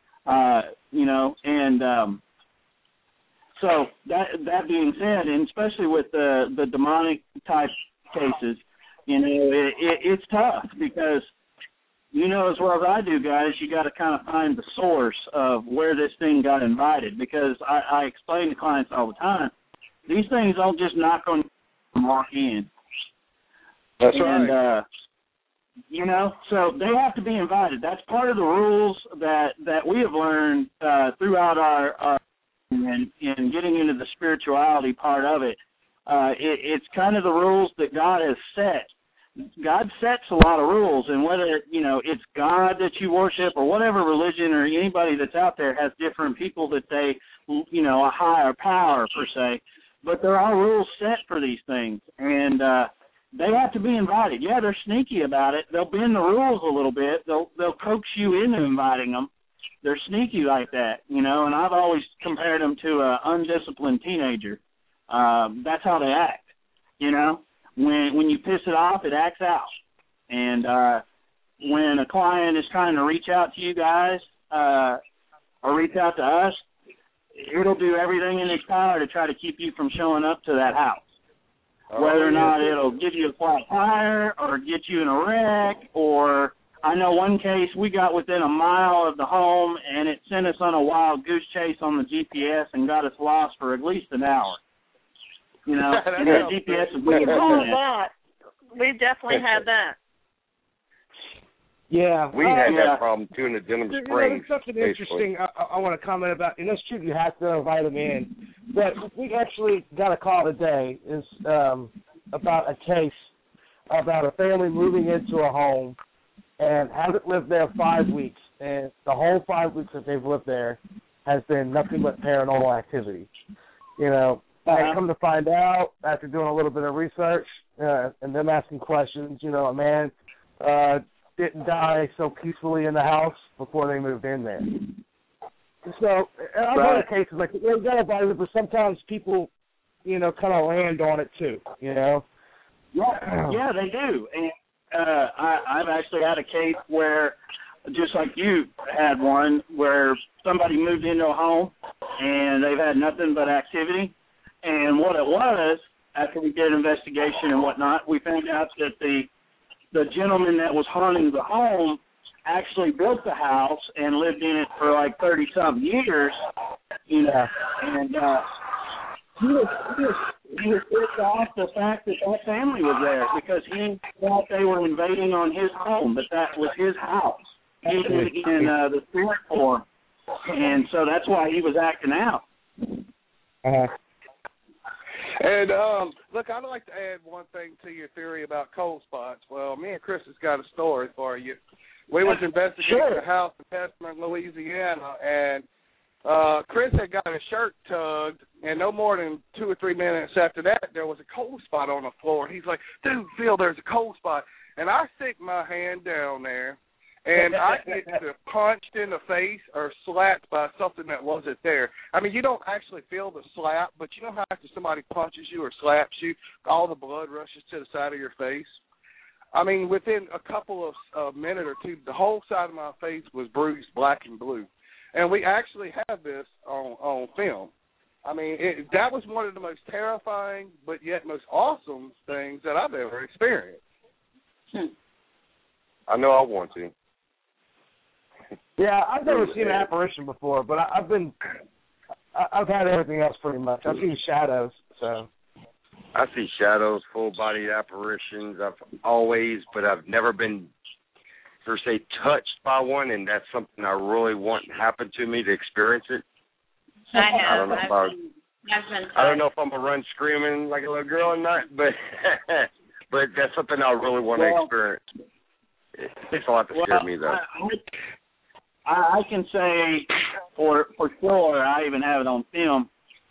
So that being said, and especially with the demonic type cases, it's tough because, as well as I do, guys, you got to kind of find the source of where this thing got invited, because I explain to clients all the time, these things don't just knock on and walk in. That's right. So they have to be invited. That's part of the rules that we have learned throughout our and getting into the spirituality part of it. It's kind of the rules that God has set. God sets a lot of rules, and whether, it's God that you worship or whatever religion or anybody that's out there has different people that they, a higher power per se, but there are rules set for these things, and they have to be invited. Yeah, they're sneaky about it. They'll bend the rules a little bit. They'll coax you into inviting them. They're sneaky like that, and I've always compared them to an undisciplined teenager. That's how they act, When you piss it off, it acts out. And when a client is trying to reach out to you guys or reach out to us, it'll do everything in its power to try to keep you from showing up to that house. Whether or not it'll give you a flat tire or get you in a wreck, or I know one case we got within a mile of the home and it sent us on a wild goose chase on the GPS and got us lost for at least an hour. GPS is we that. We definitely had that. Yeah. We had that problem, too, in the Denham Springs. There's something interesting I want to comment about, and that's true, you have to invite them in. But we actually got a call today about a case about a family moving into a home and hasn't lived there 5 weeks. And the whole 5 weeks that they've lived there has been nothing but paranormal activity. I come to find out after doing a little bit of research and them asking questions, a man didn't die so peacefully in the house before they moved in there. So I've heard of cases like they've got about it, but sometimes people, kind of land on it too, Yeah, they do. And I've actually had a case where just like you had one where somebody moved into a home and they've had nothing but activity. And what it was, after we did an investigation and whatnot, we found out that the gentleman that was haunting the home actually built the house and lived in it for like 30-some years, you know, and he was pissed off the fact that that family was there because he thought they were invading on his home, but that was his house. He was in the spirit form, and so that's why he was acting out. And look, I'd like to add one thing to your theory about cold spots. Well, me and Chris has got a story for you. We was investigating a house in Pestman, Louisiana, and Chris had got his shirt tugged, and no more than 2 or 3 minutes after that, there was a cold spot on the floor. He's like, dude, Phil, there's a cold spot. And I stick my hand down there, and I get either punched in the face or slapped by something that wasn't there. I mean, you don't actually feel the slap, but you know how after somebody punches you or slaps you, all the blood rushes to the side of your face? I mean, within a couple of minute or two, the whole side of my face was bruised black and blue. And we actually have this on film. I mean, that was one of the most terrifying but yet most awesome things that I've ever experienced. I know I want to. Yeah, I've never seen an apparition before, but I've had everything else pretty much. I've seen shadows, so. I see shadows, full-body apparitions. I've never been, per se, touched by one, and that's something I really want to happen to me to experience it. I have. I don't know if I'm going to run screaming like a little girl or not, but but that's something I really want to experience. It takes a lot to scare me, though. I can say for sure, I even have it on film.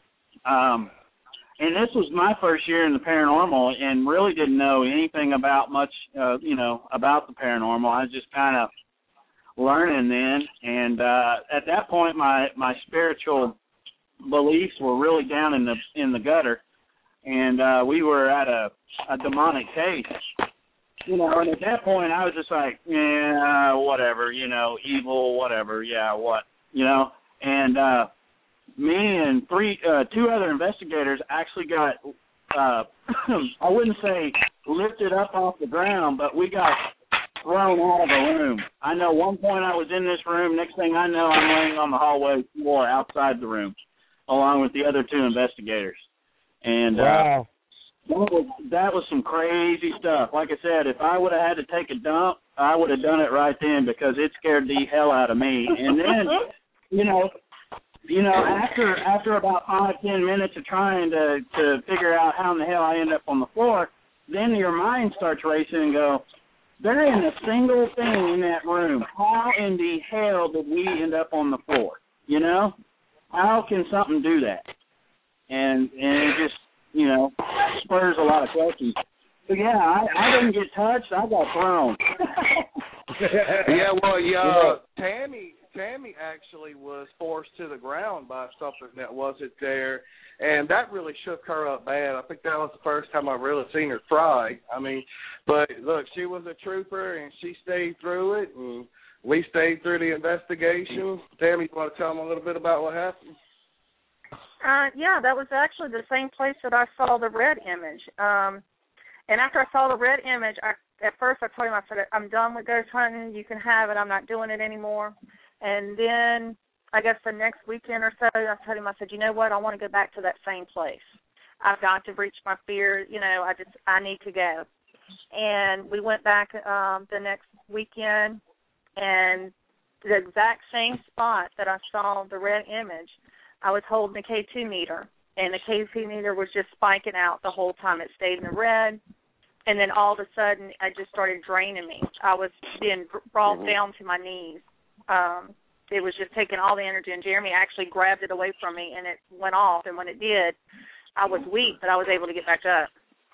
And this was my first year in the paranormal, and really didn't know anything about much, about the paranormal. I was just kind of learning then, and at that point, my spiritual beliefs were really down in the gutter, and we were at a demonic case, and at that point, I was just like, yeah, whatever, evil, whatever, yeah, what, and me and two other investigators actually got, I wouldn't say lifted up off the ground, but we got thrown out of a room. I know one point I was in this room. Next thing I know, I'm laying on the hallway floor outside the room, along with the other two investigators. And wow. That was some crazy stuff. Like I said, if I would have had to take a dump, I would have done it right then because it scared the hell out of me. And then, after about 5-10 minutes of trying to figure out how in the hell I end up on the floor, then your mind starts racing and go, there isn't a single thing in that room. How in the hell did we end up on the floor? How can something do that? And it just, spurs a lot of questions. But yeah, I didn't get touched. I got thrown. Tammy actually was forced to the ground by something that wasn't there, and that really shook her up bad. I think that was the first time I've really seen her cry. I mean, but look, she was a trooper, and she stayed through it, and we stayed through the investigation. Tammy, you want to tell them a little bit about what happened? Yeah, that was actually the same place that I saw the red image. And after I saw the red image, at first I told him, I said, I'm done with ghost hunting. You can have it. I'm not doing it anymore. And then I guess the next weekend or so, I told him, I said, you know what? I want to go back to that same place. I've got to reach my fear. I need to go. And we went back the next weekend, and the exact same spot that I saw the red image, I was holding the K2 meter, and the K2 meter was just spiking out the whole time. It stayed in the red, and then all of a sudden, it just started draining me. I was being brought down to my knees. It was just taking all the energy, and Jeremy actually grabbed it away from me, and it went off. And when it did, I was weak, but I was able to get back up.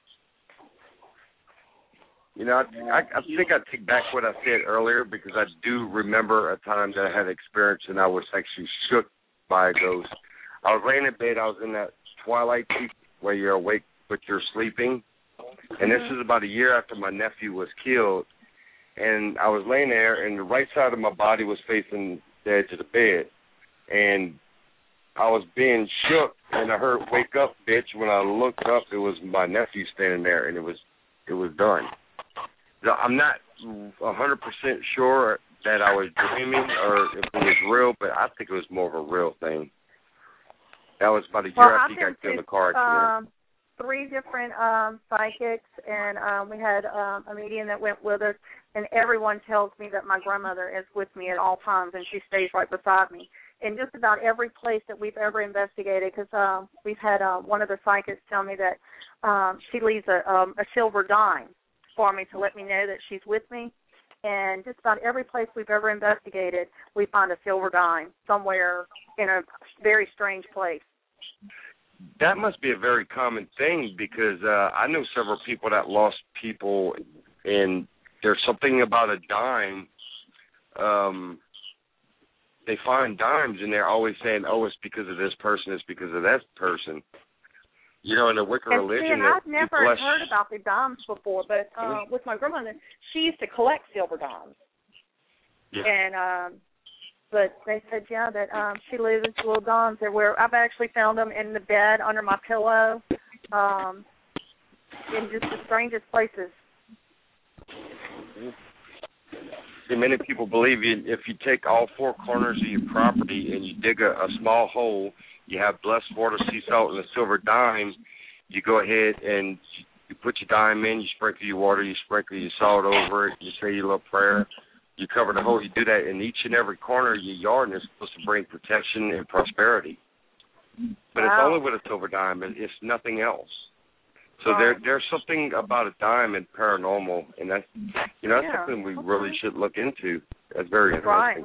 I think I take back what I said earlier because I do remember a time that I had experienced and I was actually shook by a ghost. I was laying in bed. I was in that twilight sleep where you're awake but you're sleeping. And this is about a year after my nephew was killed. and I was laying there, and the right side of my body was facing the edge of the bed, and I was being shook, and I heard "wake up, bitch." When I looked up, it was my nephew standing there, and it was done. Now, I'm not 100% sure that I was dreaming or if it was real, but I think it was more of a real thing. That was about a year after he got killed in the car accident. 3 different psychics, and we had a medium that went with us, and everyone tells me that my grandmother is with me at all times, and she stays right beside me. In just about every place that we've ever investigated, because we've had one of the psychics tell me that she leaves a silver dime for me to let me know that she's with me. And just about every place we've ever investigated, we find a silver dime somewhere in a very strange place. That must be a very common thing, because I know several people that lost people, and there's something about a dime. They find dimes, and they're always saying, "Oh, it's because of this person. It's because of that person." You know, in the Wicca religion, I've never heard about the dimes before, but with my grandmother, she used to collect silver dimes. Yeah. And but they said, that she leaves little dimes there. Where I've actually found them in the bed under my pillow, in just the strangest places. See, many people believe if you take all 4 corners of your property and you dig a small hole, you have blessed water, sea salt, and a silver dime, you go ahead and you put your dime in, you sprinkle your water, you sprinkle your salt over it, you say your little prayer, you cover the hole, you do that in each and every corner of your yard, and it's supposed to bring protection and prosperity. But It's only with a silver dime, and it's nothing else. So there's something about a dime and paranormal, and that's something we really should look into. That's very interesting. Right.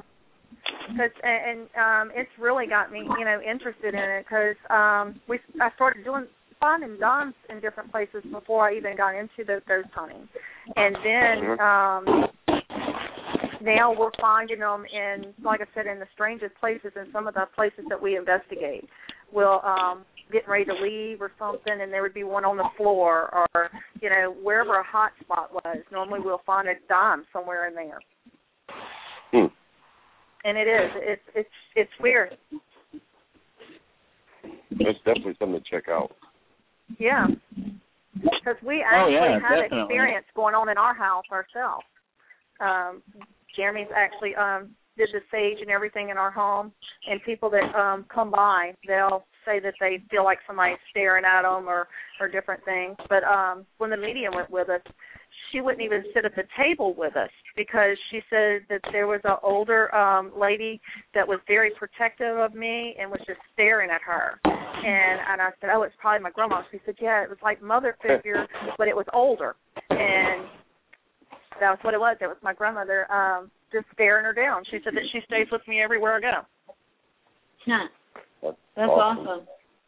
It's really got me, interested in it, because I started finding dimes in different places before I even got into the ghost hunting, and then now we're finding them in, like I said, in the strangest places, in some of the places that we investigate. We'll getting ready to leave or something, and there would be one on the floor, or wherever a hot spot was. Normally we'll find a dime somewhere in there. And it is. It's weird. That's definitely something to check out. Yeah. Because we actually had definitely. experience going on in our house ourselves. Jeremy's actually did the sage and everything in our home, and people that come by, they'll say that they feel like somebody's staring at them or different things. But when the medium went with us, she wouldn't even sit at the table with us because she said that there was an older lady that was very protective of me and was just staring at her. And I said, oh, it's probably my grandma. She said, yeah, it was like mother figure, but it was older. And that's what it was. It was my grandmother just staring her down. She said that she stays with me everywhere I go. Huh. That's awesome.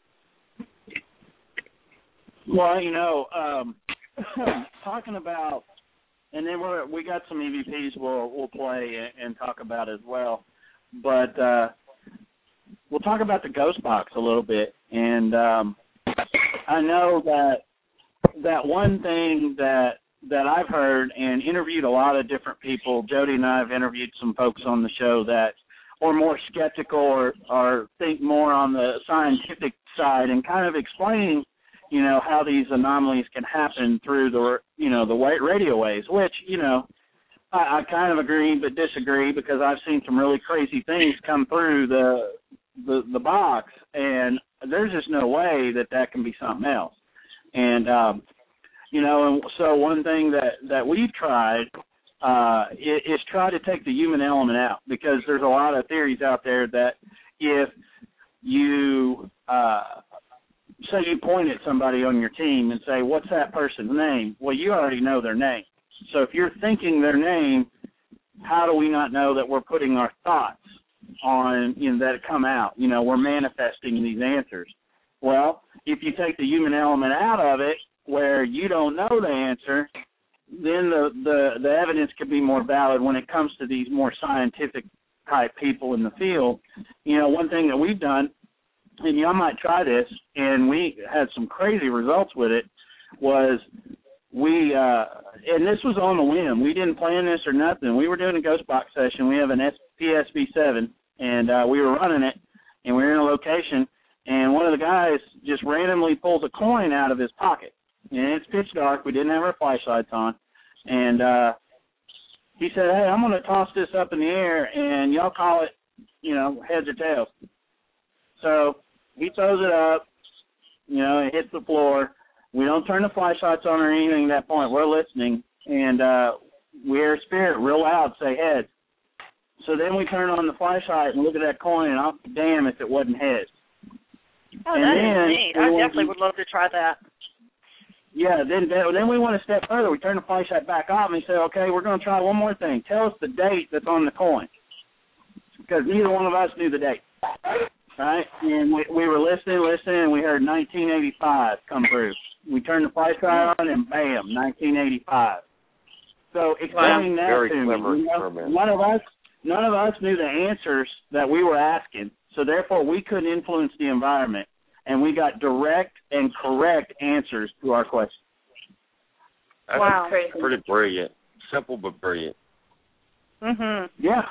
Well, talking about, and then we got some EVPs we'll play and talk about as well, but we'll talk about the ghost box a little bit. And I know that one thing that I've heard and interviewed a lot of different people. Jody and I have interviewed some folks on the show that are more skeptical or think more on the scientific side and kind of explaining, how these anomalies can happen through the white radio waves, which, I kind of agree but disagree because I've seen some really crazy things come through the box, and there's just no way that can be something else. And, and so one thing that we've tried is try to take the human element out, because there's a lot of theories out there that if you say you point at somebody on your team and say, what's that person's name? Well, you already know their name. So if you're thinking their name, how do we not know that we're putting our thoughts on, that come out? We're manifesting these answers. Well, if you take the human element out of it, where you don't know the answer, then the evidence could be more valid when it comes to these more scientific type people in the field. One thing that we've done, and y'all might try this, and we had some crazy results with it, was and this was on a whim. We didn't plan this or nothing. We were doing a ghost box session. We have an PSV7, and we were running it, and we were in a location, and one of the guys just randomly pulls a coin out of his pocket. And it's pitch dark. We didn't have our flashlights on. And he said, hey, I'm going to toss this up in the air, and y'all call it, heads or tails. So he throws it up. It hits the floor. We don't turn the flashlights on or anything at that point. We're listening, and we hear a spirit real loud say heads. So then we turn on the flashlight and look at that coin, and I'll be damn if it wasn't heads. Oh, that is neat. I definitely would love to try that. Yeah, then we went a step further. We turn the flashlight back off, and we say, okay, we're going to try one more thing. Tell us the date that's on the coin, because neither one of us knew the date. Right? And we were listening, and we heard 1985 come through. We turned the flashlight on, and bam, 1985. So explaining that very to clever me, none of us knew the answers that we were asking, so therefore we couldn't influence the environment, and we got direct and correct answers to our questions. That's pretty brilliant. Simple but brilliant. Mhm. Yeah.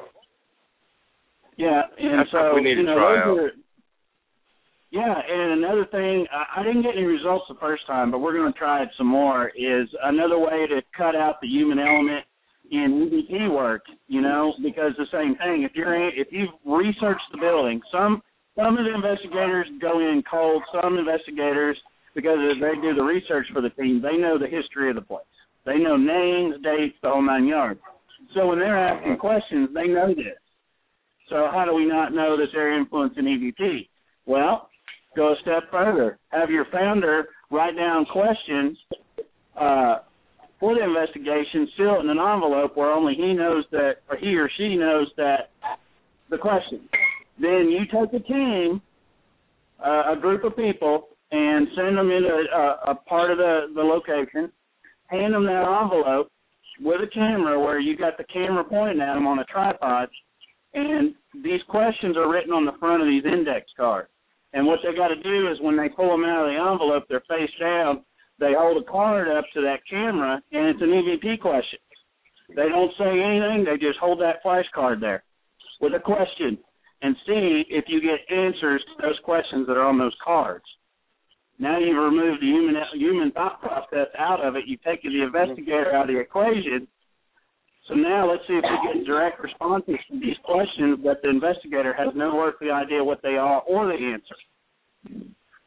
Yeah, and that's so what we need to try out. Yeah, and another thing, I didn't get any results the first time, but we're going to try it some more, is another way to cut out the human element in EVP work, because the same thing, if you've researched the building, some of the investigators go in cold, some investigators, because they do the research for the team, they know the history of the place. They know names, dates, the whole 9 yards. So when they're asking questions, they know this. So how do we not know that they're influencing EVP? Well, go a step further. Have your founder write down questions for the investigation, seal it in an envelope where only he knows that, or he or she knows that the question. Then you take a team, a group of people, and send them into a part of the location, hand them that envelope with a camera where you got the camera pointing at them on a tripod, and these questions are written on the front of these index cards. And what they got to do is when they pull them out of the envelope, they're face down, they hold a card up to that camera, and it's an EVP question. They don't say anything. They just hold that flash card there with a question and see if you get answers to those questions that are on those cards. Now you've removed the human thought process out of it. You've taken the investigator out of the equation. So now let's see if we get direct responses to these questions that the investigator has no earthly idea what they are or the answer.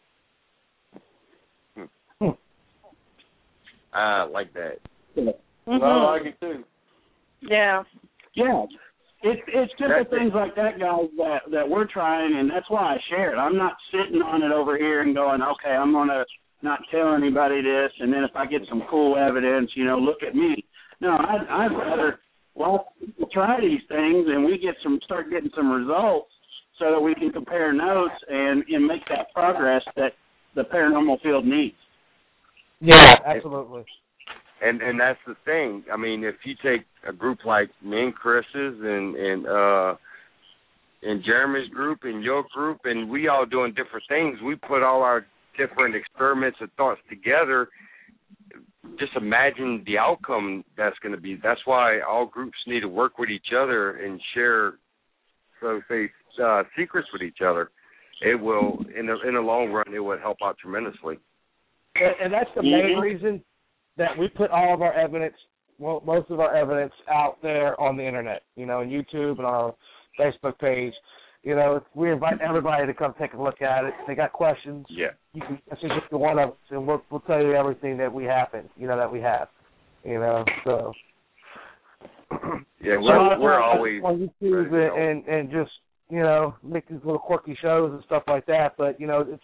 I like that. Mm-hmm. I like it too. Yeah. Yeah. It's simple things like that, guys, that we're trying, and that's why I share it. I'm not sitting on it over here and going, okay, I'm going to not tell anybody this, and then if I get some cool evidence, look at me. No, I'd rather try these things and we start getting some results so that we can compare notes and make that progress that the paranormal field needs. Yeah, absolutely. And that's the thing. I mean, if you take a group like me and Chris's and Jeremy's group and your group, and we all doing different things, we put all our different experiments and thoughts together. Just imagine the outcome that's going to be. That's why all groups need to work with each other and share, so say, secrets with each other. It will, in the long run, it will help out tremendously. And that's the main reason that we put all of our evidence, well, most of our evidence out there on the internet, on YouTube and on our Facebook page. We invite everybody to come take a look at it. If they got questions, you can message us to one of us, and we'll tell you everything that we happen, that we have, so. Yeah, we're always on YouTube and just, make these little quirky shows and stuff like that. But, it's,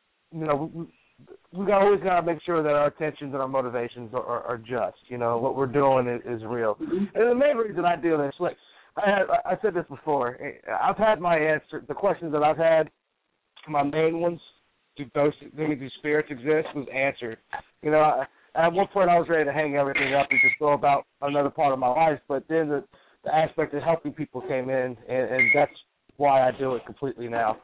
we always got to make sure that our intentions and our motivations are just, what we're doing is real. And the main reason I do this, like, I said this before. I've had my answer. The questions that I've had, my main ones, do these spirits exist, was answered. At one point I was ready to hang everything up and just go about another part of my life, but then the aspect of helping people came in, and that's why I do it completely now.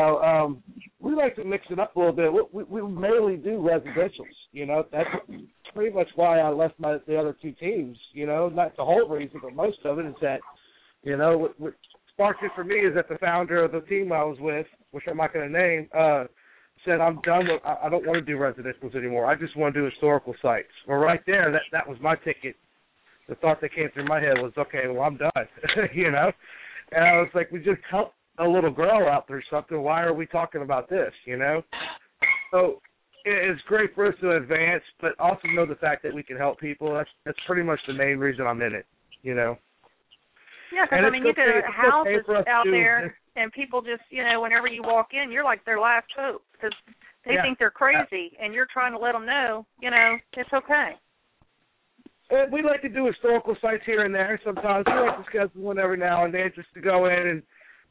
We like to mix it up a little bit. We mainly do residentials. pretty much why I left the other two teams. Not the whole reason, but most of it is that, what sparked it for me is that the founder of the team I was with, which I'm not going to name, said, I'm done with, I don't want to do residentials anymore. I just want to do historical sites. Well, right there, that was my ticket. The thought that came through my head was, okay, well, I'm done, And I was like, we just helped a little girl out through something. Why are we talking about this, So it's great for us to advance, but also know the fact that we can help people. That's pretty much the main reason I'm in it, Yeah, because, you go to houses out there, and people just, whenever you walk in, you're like their last hope because they think they're crazy, and you're trying to let them know, it's okay. We like to do historical sites here and there. Sometimes we like to schedule one every now and then just to go in and,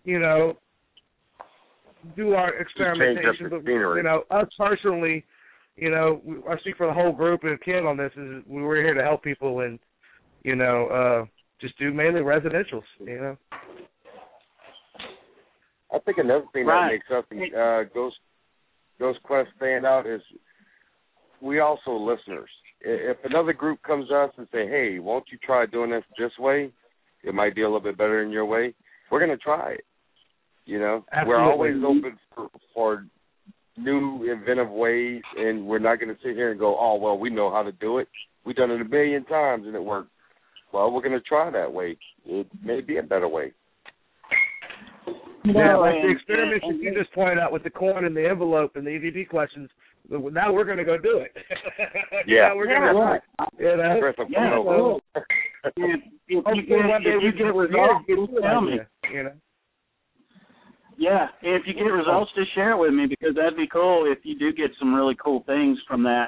do our experimentation. But, us personally, I speak for the whole group and Ken on this, is we were here to help people and, just do mainly residentials, I think another thing that makes us Ghost Quest stand out is we also listeners. If another group comes to us and say, hey, won't you try doing this way? It might be a little bit better in your way. We're going to try it. Absolutely. We're always open for new, inventive ways, and we're not going to sit here and go, oh, well, we know how to do it. We've done it a million times, and it worked. Well, we're going to try that way. It may be a better way. Yeah, like the experiments you just pointed out with the coin and the envelope and the EVP questions, now we're going to go do it. We're going to If you get results, tell me. Yeah, if you get results, just share it with me because that'd be cool if you do get some really cool things from that.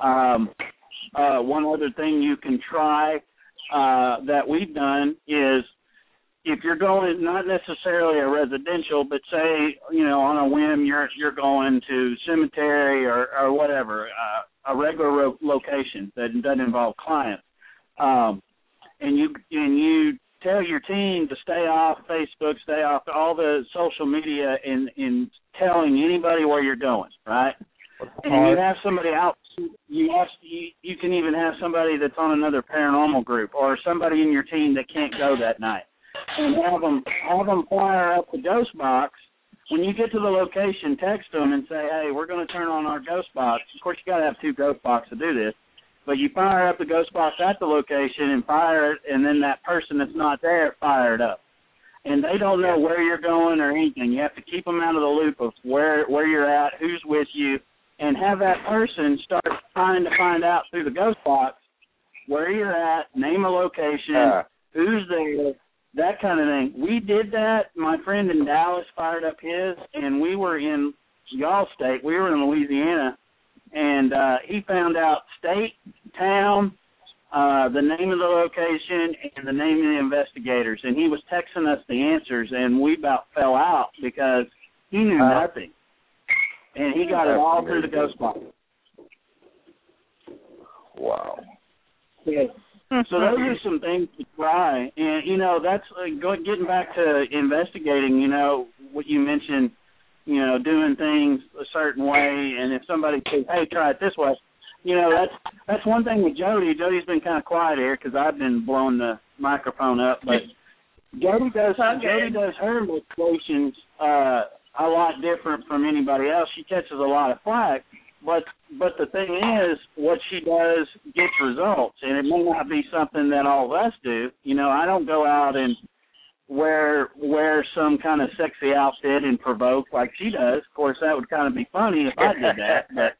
One other thing you can try that we've done is if you're going, not necessarily a residential, but say, on a whim you're going to cemetery or whatever, a regular location that doesn't involve clients, and you tell your team to stay off Facebook, stay off all the social media in telling anybody where you're going, right? And you have somebody out. You can even have somebody that's on another paranormal group or somebody in your team that can't go that night, and have them fire up the ghost box. When you get to the location, text them and say, hey, we're going to turn on our ghost box. Of course, you got to have two ghost boxes to do this, but you fire up the ghost box at the location and fire it, and then that person that's not there, fire it up. And they don't know where you're going or anything. You have to keep them out of the loop of where you're at, who's with you, and have that person start trying to find out through the ghost box where you're at, name a location, who's there, that kind of thing. We did that. My friend in Dallas fired up his, and we were in y'all state. We were in Louisiana, and he found out state, town, the name of the location, and the name of the investigators. And he was texting us the answers, and we about fell out because he knew nothing. And he got it all through the ghost box. Wow. Yeah. So those are some things to try. And, that's getting back to investigating, what you mentioned, doing things a certain way. And if somebody says, hey, try it this way, that's one thing with Jody. Jody's been kind of quiet here because I've been blowing the microphone up. But Jody does her investigations a lot different from anybody else. She catches a lot of flack. But the thing is, what she does gets results, and it may not be something that all of us do. I don't go out and wear some kind of sexy outfit and provoke like she does. Of course, that would kind of be funny if I did that.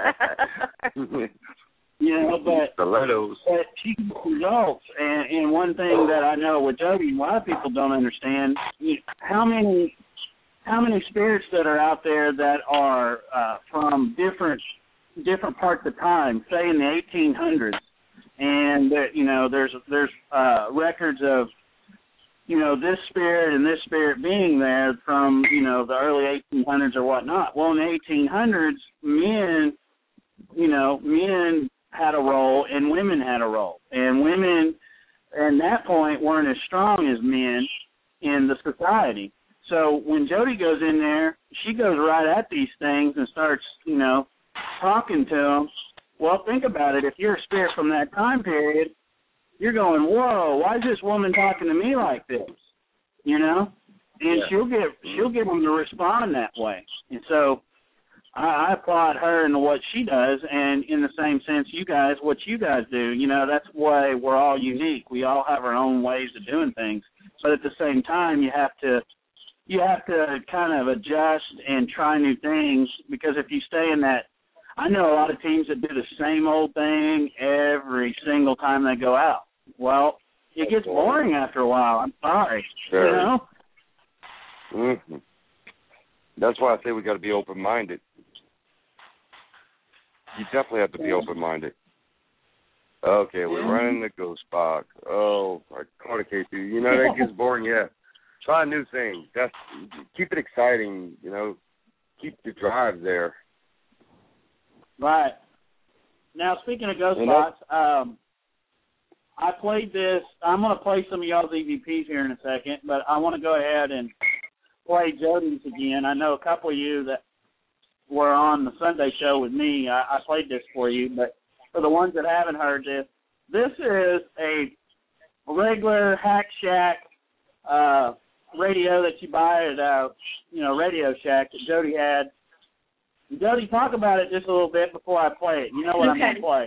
But she gets results. And one thing that I know with Jody, a lot of people don't understand, how many spirits that are out there that are from different parts of time, say in the 1800s, and there's records of this spirit and this spirit being there from the early 1800s or whatnot. Well, in the 1800s, men had a role and women had a role, and women at that point weren't as strong as men in the society. So when Jody goes in there, she goes right at these things and starts, talking to them Well, think about it. If you're a spirit from that time period, you're going, whoa, why is this woman talking to me like this? You know? And she'll get them to respond that way. And so I applaud her and what she does, and in the same sense, you guys, what you guys do. You know, that's why we're all unique. We all have our own ways of doing things. But at the same time, you have to kind of adjust and try new things, because if you stay in that, I know a lot of teams that do the same old thing every single time they go out. Well, it gets boring after a while. I'm sorry. Sure. You know? Mm-hmm. That's why I say we got to be open-minded. You definitely have to be open-minded. Okay, we're running the ghost box. Oh, I caught a K2. You know, that gets boring, yeah. Try new things. Keep it exciting, you know. Keep the drive there. Right. Now, speaking of ghost box, I played this. I'm going to play some of y'all's EVPs here in a second, but I want to go ahead and play Jody's again. I know a couple of you that were on the Sunday show with me. I played this for you, but for the ones that haven't heard this, this is a regular Hack Shack radio that you buy at Radio Shack that Jody had. Jody, talk about it just a little bit before I play it. You know what I'm going to play.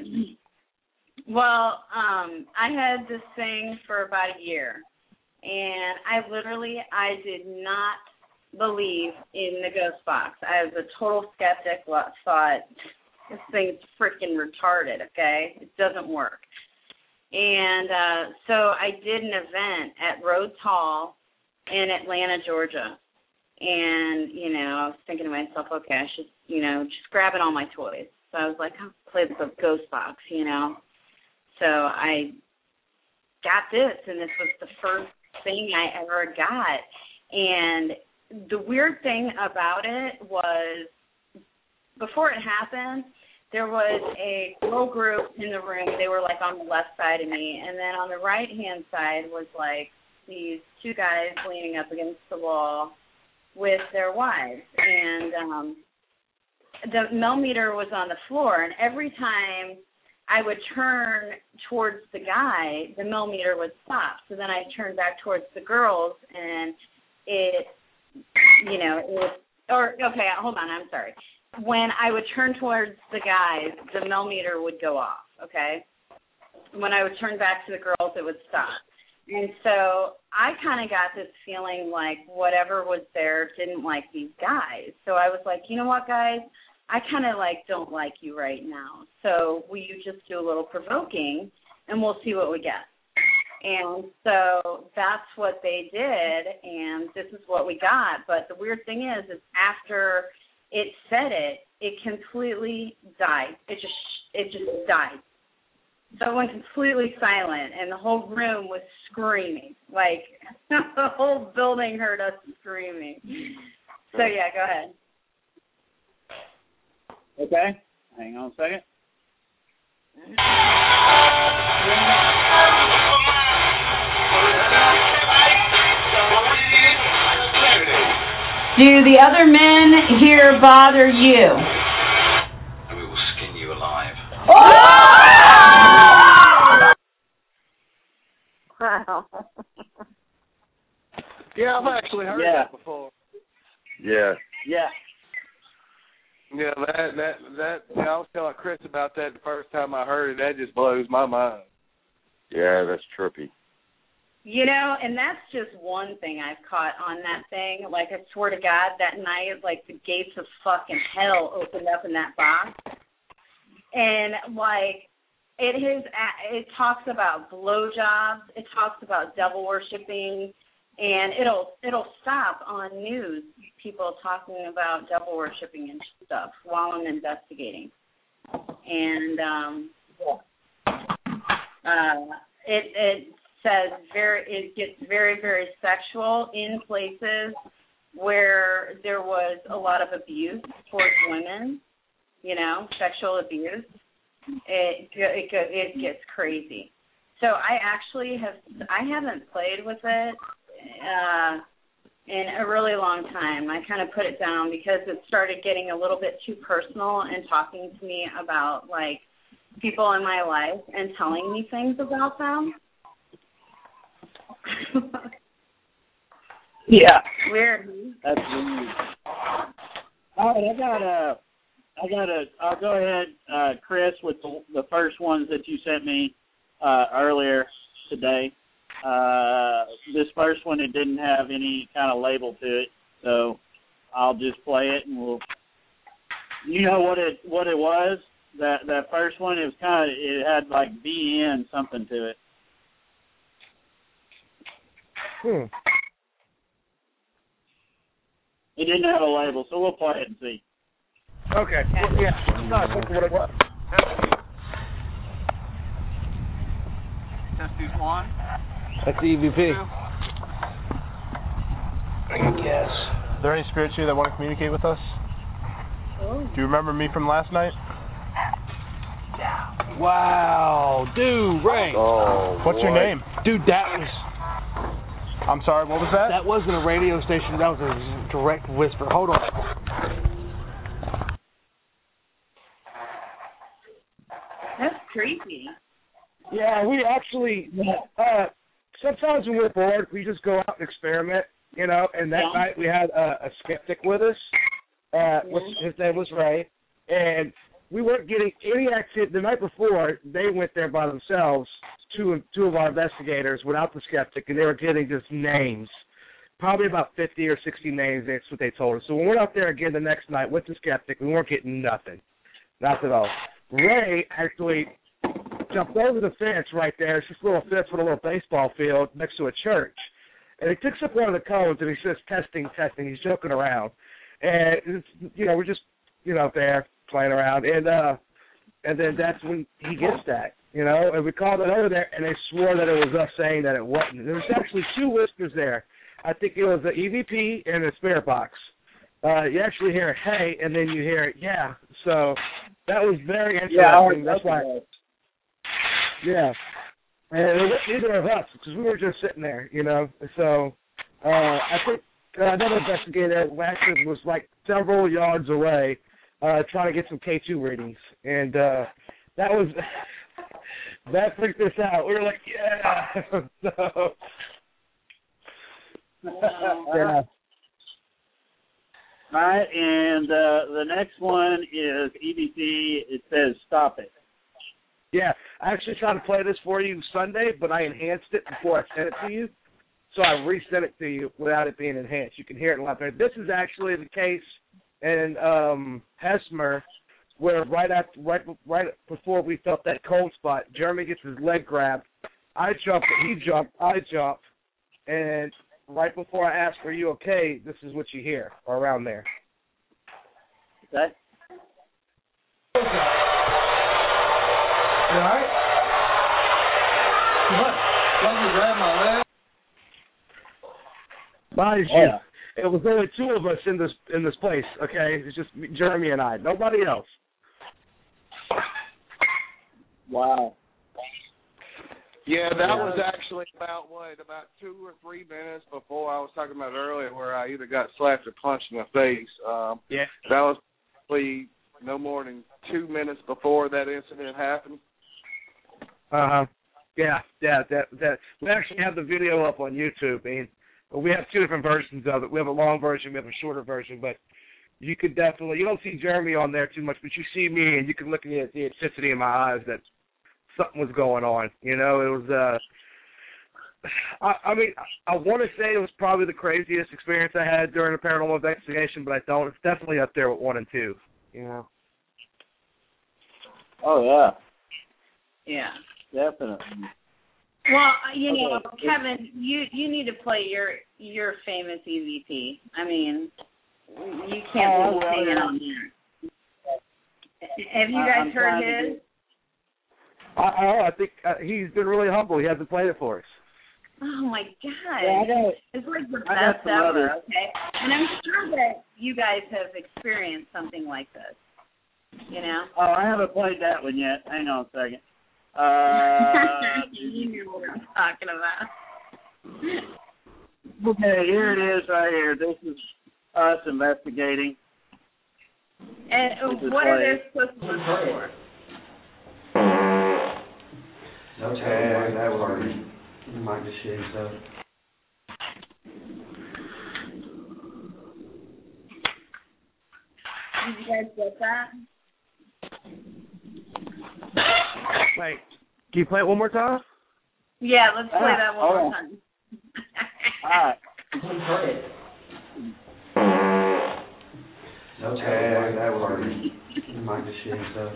Well, I had this thing for about a year, and I did not believe in the ghost box. I was a total skeptic, thought this thing's freaking retarded, okay? It doesn't work. And so I did an event at Rhodes Hall in Atlanta, Georgia. And, you know, I was thinking to myself, okay, I should, you know, just grabbing all my toys. So I was like, I'll play the ghost box, you know. So I got this, and this was the first thing I ever got. And the weird thing about it was, before it happened, there was a girl group in the room. They were, like, on the left side of me. And then on the right-hand side was, like, these two guys leaning up against the wall with their wives. And the millimeter was on the floor. And every time I would turn towards the guy, the millimeter would stop. So then I'd turn back towards the girls, and it, you know, it was, or, okay, hold on, I'm sorry. When I would turn towards the guys, the millimeter would go off, okay? When I would turn back to the girls, it would stop. And so I kind of got this feeling like whatever was there didn't like these guys. So I was like, you know what, guys? I kind of, like, don't like you right now. So will you just do a little provoking, and we'll see what we get. And so that's what they did, and this is what we got. But the weird thing is after it said it completely died. It just died. So it went completely silent, and the whole room was screaming. Like, the whole building heard us screaming. So, yeah, go ahead. Okay. Hang on a second. Do the other men here bother you? We will skin you alive. Wow. Yeah, I've actually heard that before. Yeah. Yeah. Yeah, that I was telling Chris about that the first time I heard it. That just blows my mind. Yeah, that's trippy. You know, and that's just one thing I've caught on that thing. Like, I swear to God, that night, like, the gates of fucking hell opened up in that box. And, like, it talks about blowjobs. It talks about devil worshiping. And it'll stop on news, people talking about devil worshiping and stuff while I'm investigating. And it says it gets very, very sexual in places where there was a lot of abuse towards women, you know, sexual abuse. It gets crazy. So I haven't played with it in a really long time. I kind of put it down because it started getting a little bit too personal and talking to me about, like, people in my life and telling me things about them. Yeah. Weird. That's weird. All right, I'll go ahead, Chris, with the first ones that you sent me earlier today. This first one, it didn't have any kind of label to it, so I'll just play it, and you know what it was? That first one, it had like BN something to it. It didn't have a label, so we'll play it and see. Okay. Well, yeah. I'm not thinking what it was. Test 1. That's the EVP. I guess. Are there any spirits here that want to communicate with us? Oh. Do you remember me from last night? Wow, dude, Ray. Oh, what's your name? Dude, that was... I'm sorry, what was that? That wasn't a radio station. That was a direct whisper. Hold on. That's creepy. Yeah, we actually... sometimes when we're bored, we just go out and experiment, you know, and that night we had a skeptic with us. His name was Ray, and we weren't getting any activity. The night before, they went there by themselves. Two of our investigators without the skeptic, and they were getting just names, probably about 50 or 60 names. That's what they told us. So when we went out there again the next night with the skeptic, we weren't getting nothing, not at all. Ray actually jumped over the fence right there. It's just a little fence with a little baseball field next to a church, and he picks up one of the cones and he says, "Testing, testing." He's joking around, and it's, you know, we're just there playing around, and then that's when he gets that. You know, and we called it over there, and they swore that it was us saying that it wasn't. There was actually two whispers there. I think it was the EVP and the spirit box. You actually hear "hey," and then you hear "yeah." So that was very interesting. Yeah, that's why. Yeah, and it wasn't either of us because we were just sitting there, you know. So I think another investigator actually was like several yards away, trying to get some K2 readings, and that was. That freaked us out. We were like, yeah. So, yeah. All right, and the next one is EVP. It says, "Stop it." Yeah, I actually tried to play this for you Sunday, but I enhanced it before I sent it to you. So I resent it to you without it being enhanced. You can hear it a lot better. This is actually the case in Hesmer, where right before we felt that cold spot, Jeremy gets his leg grabbed. I jumped, he jumped, I jumped, and right before I asked, "Are you okay?" this is what you hear, or around there. Okay. You all right? What? Somebody grabbed my leg? Mind you, it was only two of us in this place, okay? It's just Jeremy and I, nobody else. Wow. Yeah, that was actually about 2 or 3 minutes before I was talking about earlier, where I either got slapped or punched in the face. Yeah. That was probably no more than 2 minutes before that incident happened. Yeah. That we actually have the video up on YouTube, and we have two different versions of it. We have a long version, we have a shorter version, but you could definitely, you don't see Jeremy on there too much, but you see me, and you can look at the intensity in my eyes that something was going on. You know, it was, I mean, I want to say it was probably the craziest experience I had during a paranormal investigation, but I don't. It's definitely up there with 1 and 2, you know. Oh, yeah. Yeah. Definitely. Well, you know, Kevin, you need to play your famous EVP. I mean, you can't be hanging on there. Have you guys heard his? I think he's been really humble. He hasn't played it for us. Oh my God! Yeah, it's like the best ever. Okay, and I'm sure that you guys have experienced something like this. You know? Oh, I haven't played that one yet. Hang on a second. You knew what I'm talking about. Okay, here it is right here. This is us investigating. And what are they supposed to look for? Okay, that works. Might just shit stuff. Did you guys get that? Wait, can you play it one more time? Yeah, let's play that one more time. All right. Okay, that works. Might just shit stuff.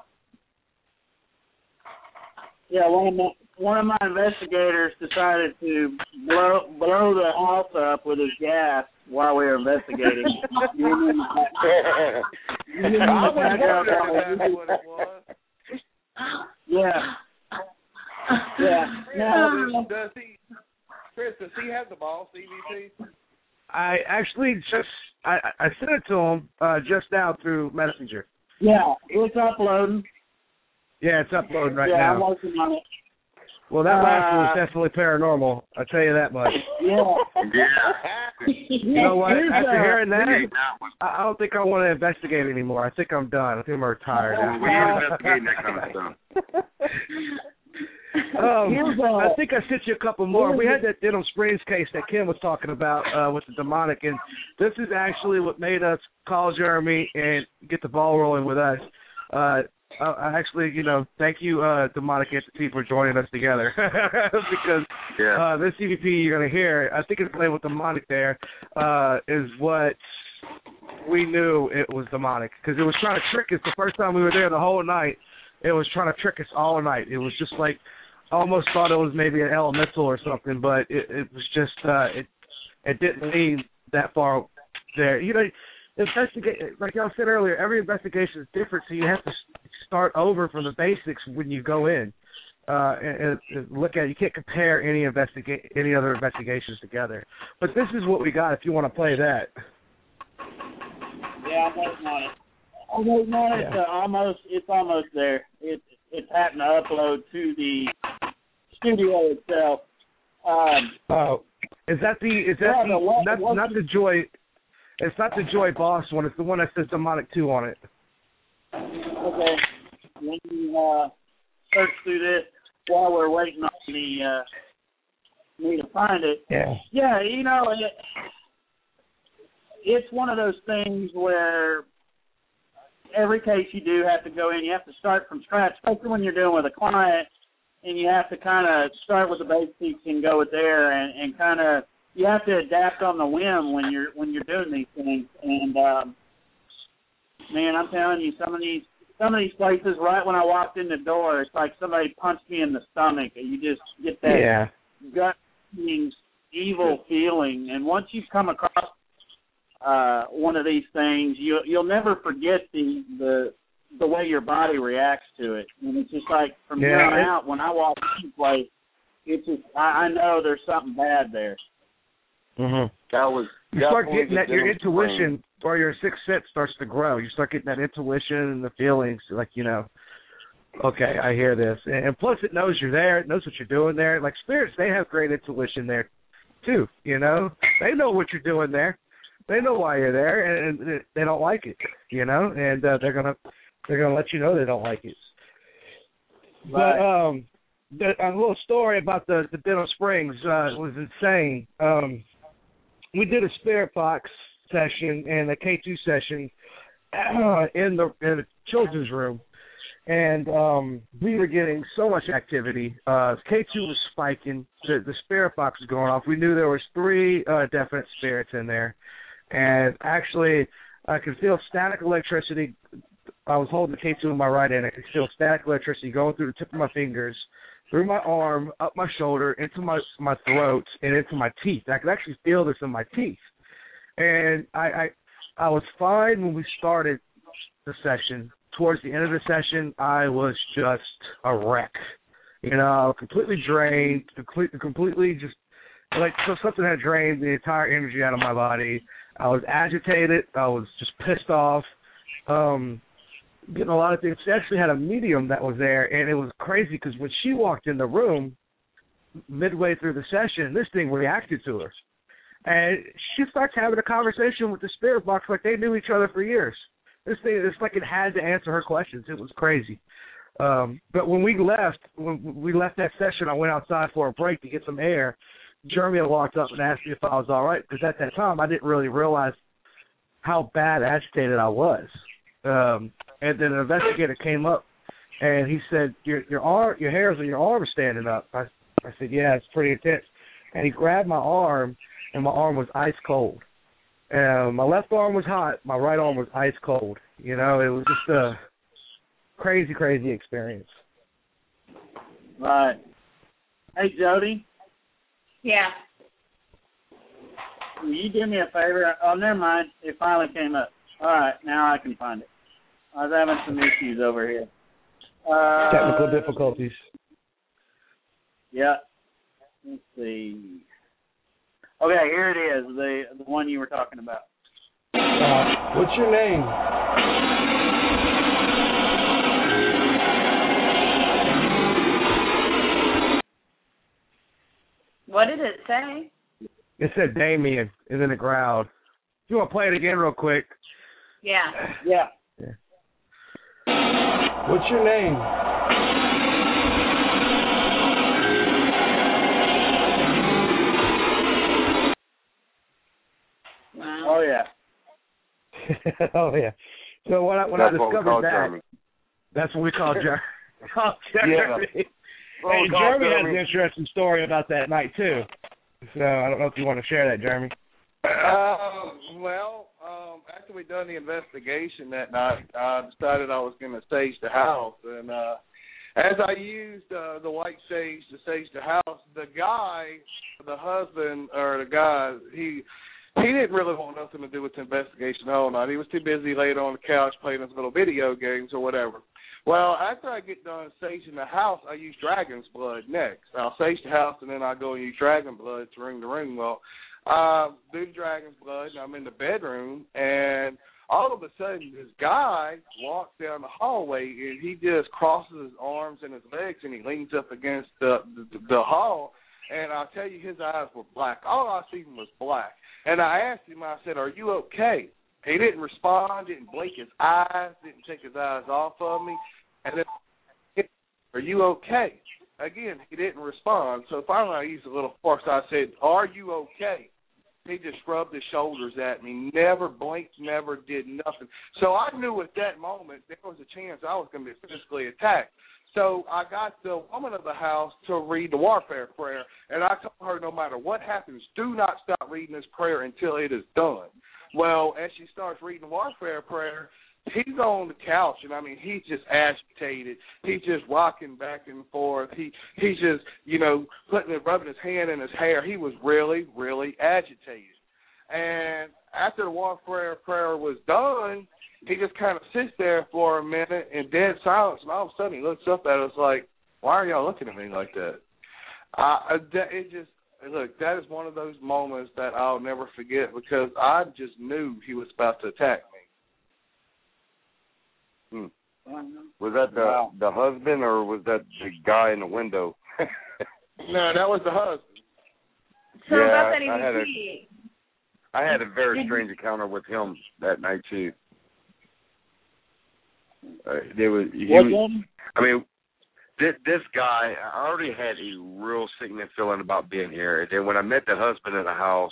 Yeah, one of my investigators decided to blow the house up with his gas while we were investigating. I was wondering if that's what it was. Yeah. Now, Chris, does he have the ball, CVT? I actually I sent it to him just now through Messenger. Yeah, it's uploading. Yeah, it's uploading right yeah, now. I'm working on it. Well, that last one was definitely paranormal. I'll tell you that much. Yeah. You know what? After hearing that, I don't think I want to investigate anymore. I think I'm done. I think I'm retired. We're investigating that kind of stuff. I think I sent you a couple more. We had that Denham Springs case that Ken was talking about with the demonic, and this is actually what made us call Jeremy and get the ball rolling with us. I actually, thank you, Demonic Entity, for joining us together because this CVP you're going to hear, I think it's playing with demonic there, is what we knew it was demonic because it was trying to trick us the first time we were there the whole night. It was trying to trick us all night. It was just like, I almost thought it was maybe an elemental or something, but it was just, it didn't lead that far there. Investigate, like y'all said earlier, every investigation is different, so you have to start over from the basics when you go in and look at it. You can't compare any other investigations together. But this is what we got if you want to play that. Yeah, I'm waiting on it. It's almost there. It's having to upload to the studio itself. Is that not the Joy? It's not the Joy Boss one. It's the one that says Demonic 2 on it. Okay. Let me search through this while we're waiting on me to find it. Yeah. Yeah, it's one of those things where every case you do have to go in, you have to start from scratch, especially when you're dealing with a client, and you have to kind of start with the basics and go with there, and kind of you have to adapt on the whim when you're doing these things. And man, I'm telling you, some of these places, right when I walked in the door, it's like somebody punched me in the stomach, and you just get that gut evil feeling. And once you come across one of these things, you'll never forget the way your body reacts to it. And it's just like from here on out, when I walk in the place, it's just I know there's something bad there. Mm-hmm. You start getting that your intuition or your sixth sense starts to grow. You start getting that intuition and the feelings, like okay, I hear this, and plus it knows you're there. It knows what you're doing there. Like spirits, they have great intuition there too. They know what you're doing there. They know why you're there, and they don't like it. And they're gonna let you know they don't like it. Right. But a little story about the Denham Springs was insane. We did a Spirit Box session and a K2 session in the children's room, and we were getting so much activity. K2 was spiking. The Spirit Box was going off. We knew there was 3 definite spirits in there, and actually I could feel static electricity. I was holding the K2 in my right hand. I could feel static electricity going through the tip of my fingers, through my arm, up my shoulder, into my throat, and into my teeth. I could actually feel this in my teeth. And I was fine when we started the session. Towards the end of the session, I was just a wreck. Completely drained, completely just like something had drained the entire energy out of my body. I was agitated. I was just pissed off. Getting a lot of things. She actually had a medium that was there, and it was crazy because when she walked in the room midway through the session, this thing reacted to her. And she starts having a conversation with the Spirit Box like they knew each other for years. This thing, it's like it had to answer her questions. It was crazy. But when we left that session, I went outside for a break to get some air. Jeremy walked up and asked me if I was all right, because at that time I didn't really realize how bad agitated I was. And then an investigator came up and he said, your hairs on your arm are standing up. I said, yeah, it's pretty intense. And he grabbed my arm, and my arm was ice cold. My left arm was hot, my right arm was ice cold. You know, it was just a crazy, crazy experience. Right. Hey, Jody. Yeah. Will you do me a favor? Oh, never mind. It finally came up. All right, now I can find it. I was having some issues over here. Technical difficulties. Yeah. Let's see. Okay, here it is, the one you were talking about. What's your name? What did it say? It said Damien is in the crowd. You want to play it again real quick? Yeah. Yeah. What's your name? Wow. Oh, yeah. Oh, yeah. So when I discovered that, Jeremy. That's what we call Jeremy. Oh, Jeremy. Yeah. Hey, Jeremy has an interesting story about that night, too. So I don't know if you want to share that, Jeremy. After we done the investigation that night, I decided I was going to sage the house. And as I used the white sage to sage the house, the husband, he didn't really want nothing to do with the investigation the whole night. He was too busy laying on the couch playing his little video games or whatever. Well, after I get done saging the house, I use dragon's blood next. I'll sage the house, and then I go and use dragon blood to ring the room. Well, do the dragon's blood, and I'm in the bedroom, and all of a sudden this guy walks down the hallway, and he just crosses his arms and his legs, and he leans up against the hall, and I'll tell you, his eyes were black. All I seen was black. And I asked him, I said, "Are you okay?" He didn't respond, didn't blink his eyes, didn't take his eyes off of me. And then, "Are you okay?" Again, he didn't respond. So finally I used a little force. I said, "Are you okay?" He just shrugged his shoulders at me, never blinked, never did nothing. So I knew at that moment there was a chance I was going to be physically attacked. So I got the woman of the house to read the warfare prayer, and I told her, no matter what happens, do not stop reading this prayer until it is done. Well, as she starts reading the warfare prayer, he's on the couch, and, I mean, he's just agitated. He's just rocking back and forth. He's just, rubbing his hand in his hair. He was really, really agitated. And after the warfare prayer was done, he just kind of sits there for a minute in dead silence, and all of a sudden he looks up at us like, "Why are y'all looking at me like that?" That is one of those moments that I'll never forget, because I just knew he was about to attack me. Was that the husband, or was that the guy in the window? No, that was the husband. So yeah, about that EVP. I had a very strange encounter with him that night too. This guy, I already had a real sickening feeling about being here. And then when I met the husband in the house,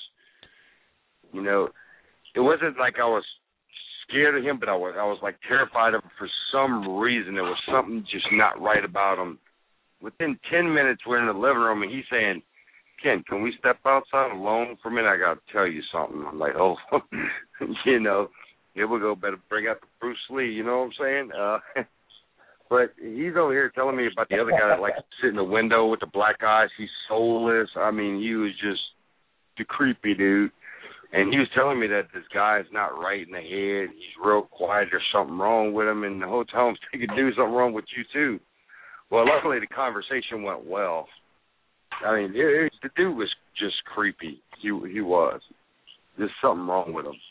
it wasn't like I was scared of him, but I was like terrified of him for some reason. There was something just not right about him. Within 10 minutes, we're in the living room, and he's saying, "Ken, can we step outside alone for a minute? I got to tell you something." I'm like, "Oh, here we go. Better bring out the Bruce Lee." You know what I'm saying? But he's over here telling me about the other guy that likes to sit in the window with the black eyes. He's soulless. I mean, he was just the creepy dude. And he was telling me that this guy is not right in the head. He's real quiet. There's something wrong with him. And the whole time I'm thinking, dude, something wrong with you too. Well, luckily the conversation went well. I mean, the dude was just creepy. He was. There's something wrong with him.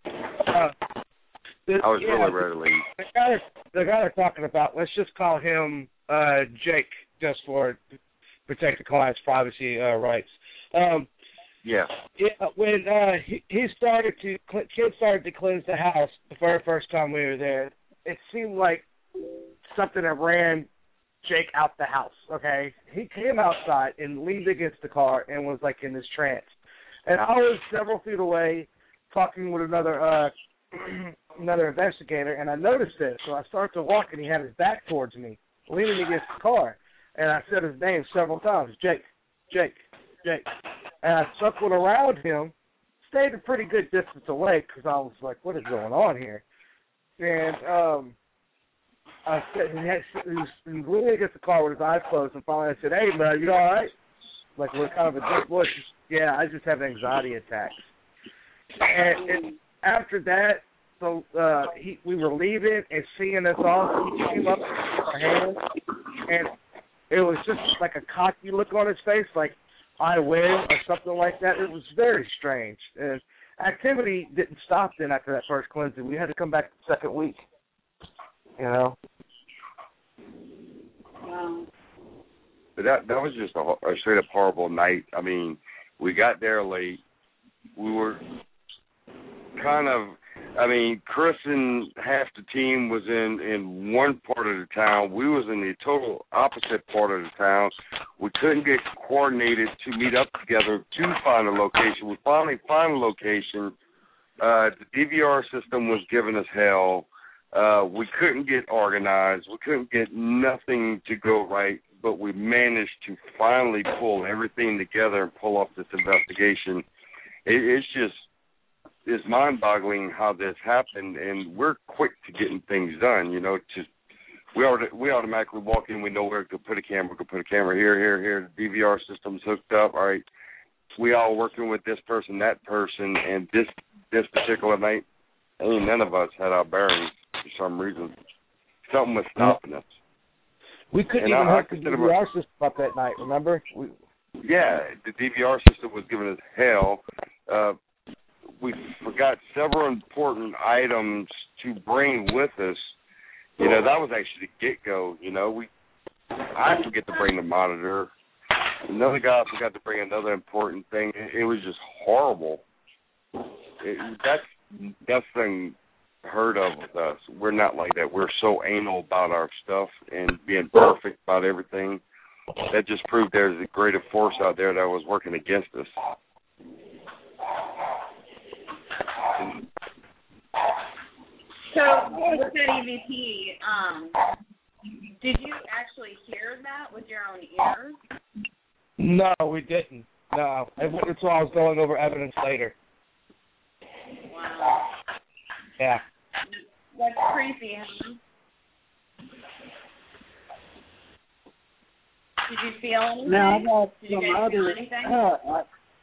I was really ready to leave. The guy they're talking about, let's just call him Jake, just for protect the client's privacy rights. Yeah. When kids started to cleanse the house the very first time we were there, it seemed like something that ran Jake out the house, okay? He came outside and leaned against the car and was like in this trance. And I was several feet away talking with another investigator, and I noticed it. So I started to walk, and he had his back towards me, leaning against the car. And I said his name several times, Jake, Jake, Jake. And I circled around him, stayed a pretty good distance away because I was like, what is going on here? And I said, he was leaning against the car with his eyes closed, and finally I said, hey, man, you all right? Like, we're kind of a deep voice. Yeah, I just have anxiety attacks. And after that, so we were leaving and seeing us off. He came up with our hands, and it was just like a cocky look on his face, like, I win or something like that. It was very strange. And activity didn't stop then after that first cleansing. We had to come back the second week, you know. Wow. But that was just a straight up horrible night. I mean, we got there late. We were kind of, I mean, Chris and half the team was in one part of the town. We was in the total opposite part of the town. We couldn't get coordinated to meet up together to find a location. We finally found a location. The DVR system was giving us hell. We couldn't get organized. We couldn't get nothing to go right, but we managed to finally pull everything together and pull off this investigation. It's mind-boggling how this happened, and we're quick to getting things done. You know, we automatically walk in. We know where to put a camera. We can put a camera here. The DVR system's hooked up. All right, we all working with this person, that person, and this particular night, ain't none of us had our bearings for some reason. Something was stopping us. We couldn't even hook the DVR system up that night. Remember? Yeah, the DVR system was giving us hell. We forgot several important items to bring with us. You know, that was actually the get-go. You know, I forget to bring the monitor. Another guy forgot to bring another important thing. It was just horrible. That's unheard of with us. We're not like that. We're so anal about our stuff and being perfect about everything. That just proved there's a greater force out there that was working against us. So with that EVP, did you actually hear that with your own ears? No, we didn't. No, it wasn't until I was going over evidence later. Wow. Yeah. That's creepy, huh? Did you feel anything? No, did you guys feel anything?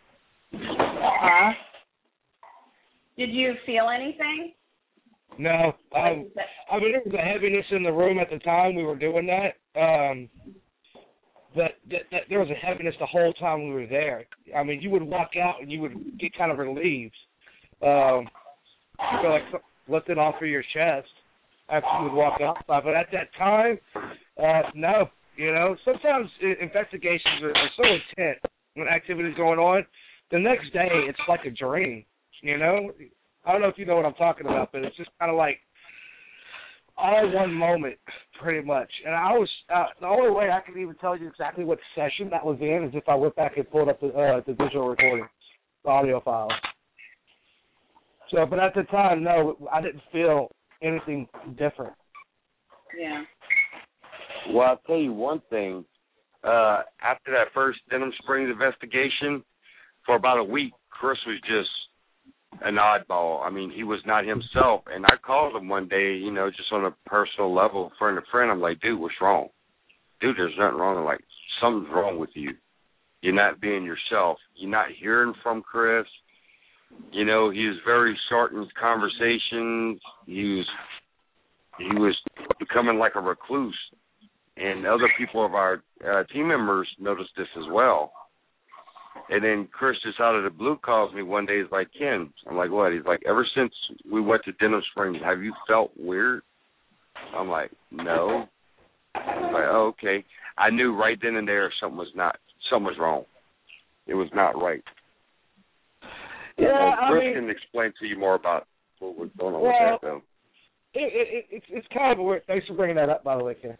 Did you feel anything? No. I mean, there was a heaviness in the room at the time we were doing that. But there was a heaviness the whole time we were there. I mean, you would walk out and you would get kind of relieved. You feel like something lifted off of your chest after you would walk outside. But at that time, no. You know, sometimes investigations are so intense when activity's going on. The next day, it's like a dream, you know? I don't know if you know what I'm talking about, but it's just kind of like all one moment, pretty much. And I was the only way I can even tell you exactly what session that was in is if I went back and pulled up the visual recording, the audio files. So, but at the time, no, I didn't feel anything different. Yeah. Well, I'll tell you one thing. After that first Denham Springs investigation, for about a week, Chris was just an oddball. I mean, he was not himself. And I called him one day, you know, just on a personal level, friend to friend. I'm like, dude, what's wrong? Dude, there's nothing wrong. I'm like, something's wrong with you. You're not being yourself. You're not hearing from Chris. You know, he was very short in his conversations. He was becoming like a recluse. And other people of our team members noticed this as well. And then Chris just out of the blue calls me one day. He's like, Ken. I'm like, what? He's like, ever since we went to Denham Springs, have you felt weird? I'm like, no. He's like, oh, okay. I knew right then and there something was wrong. It was not right. Yeah, Chris can explain to you more about what was going on with that, though. It's kind of a weird. Thanks for bringing that up, by the way, Ken.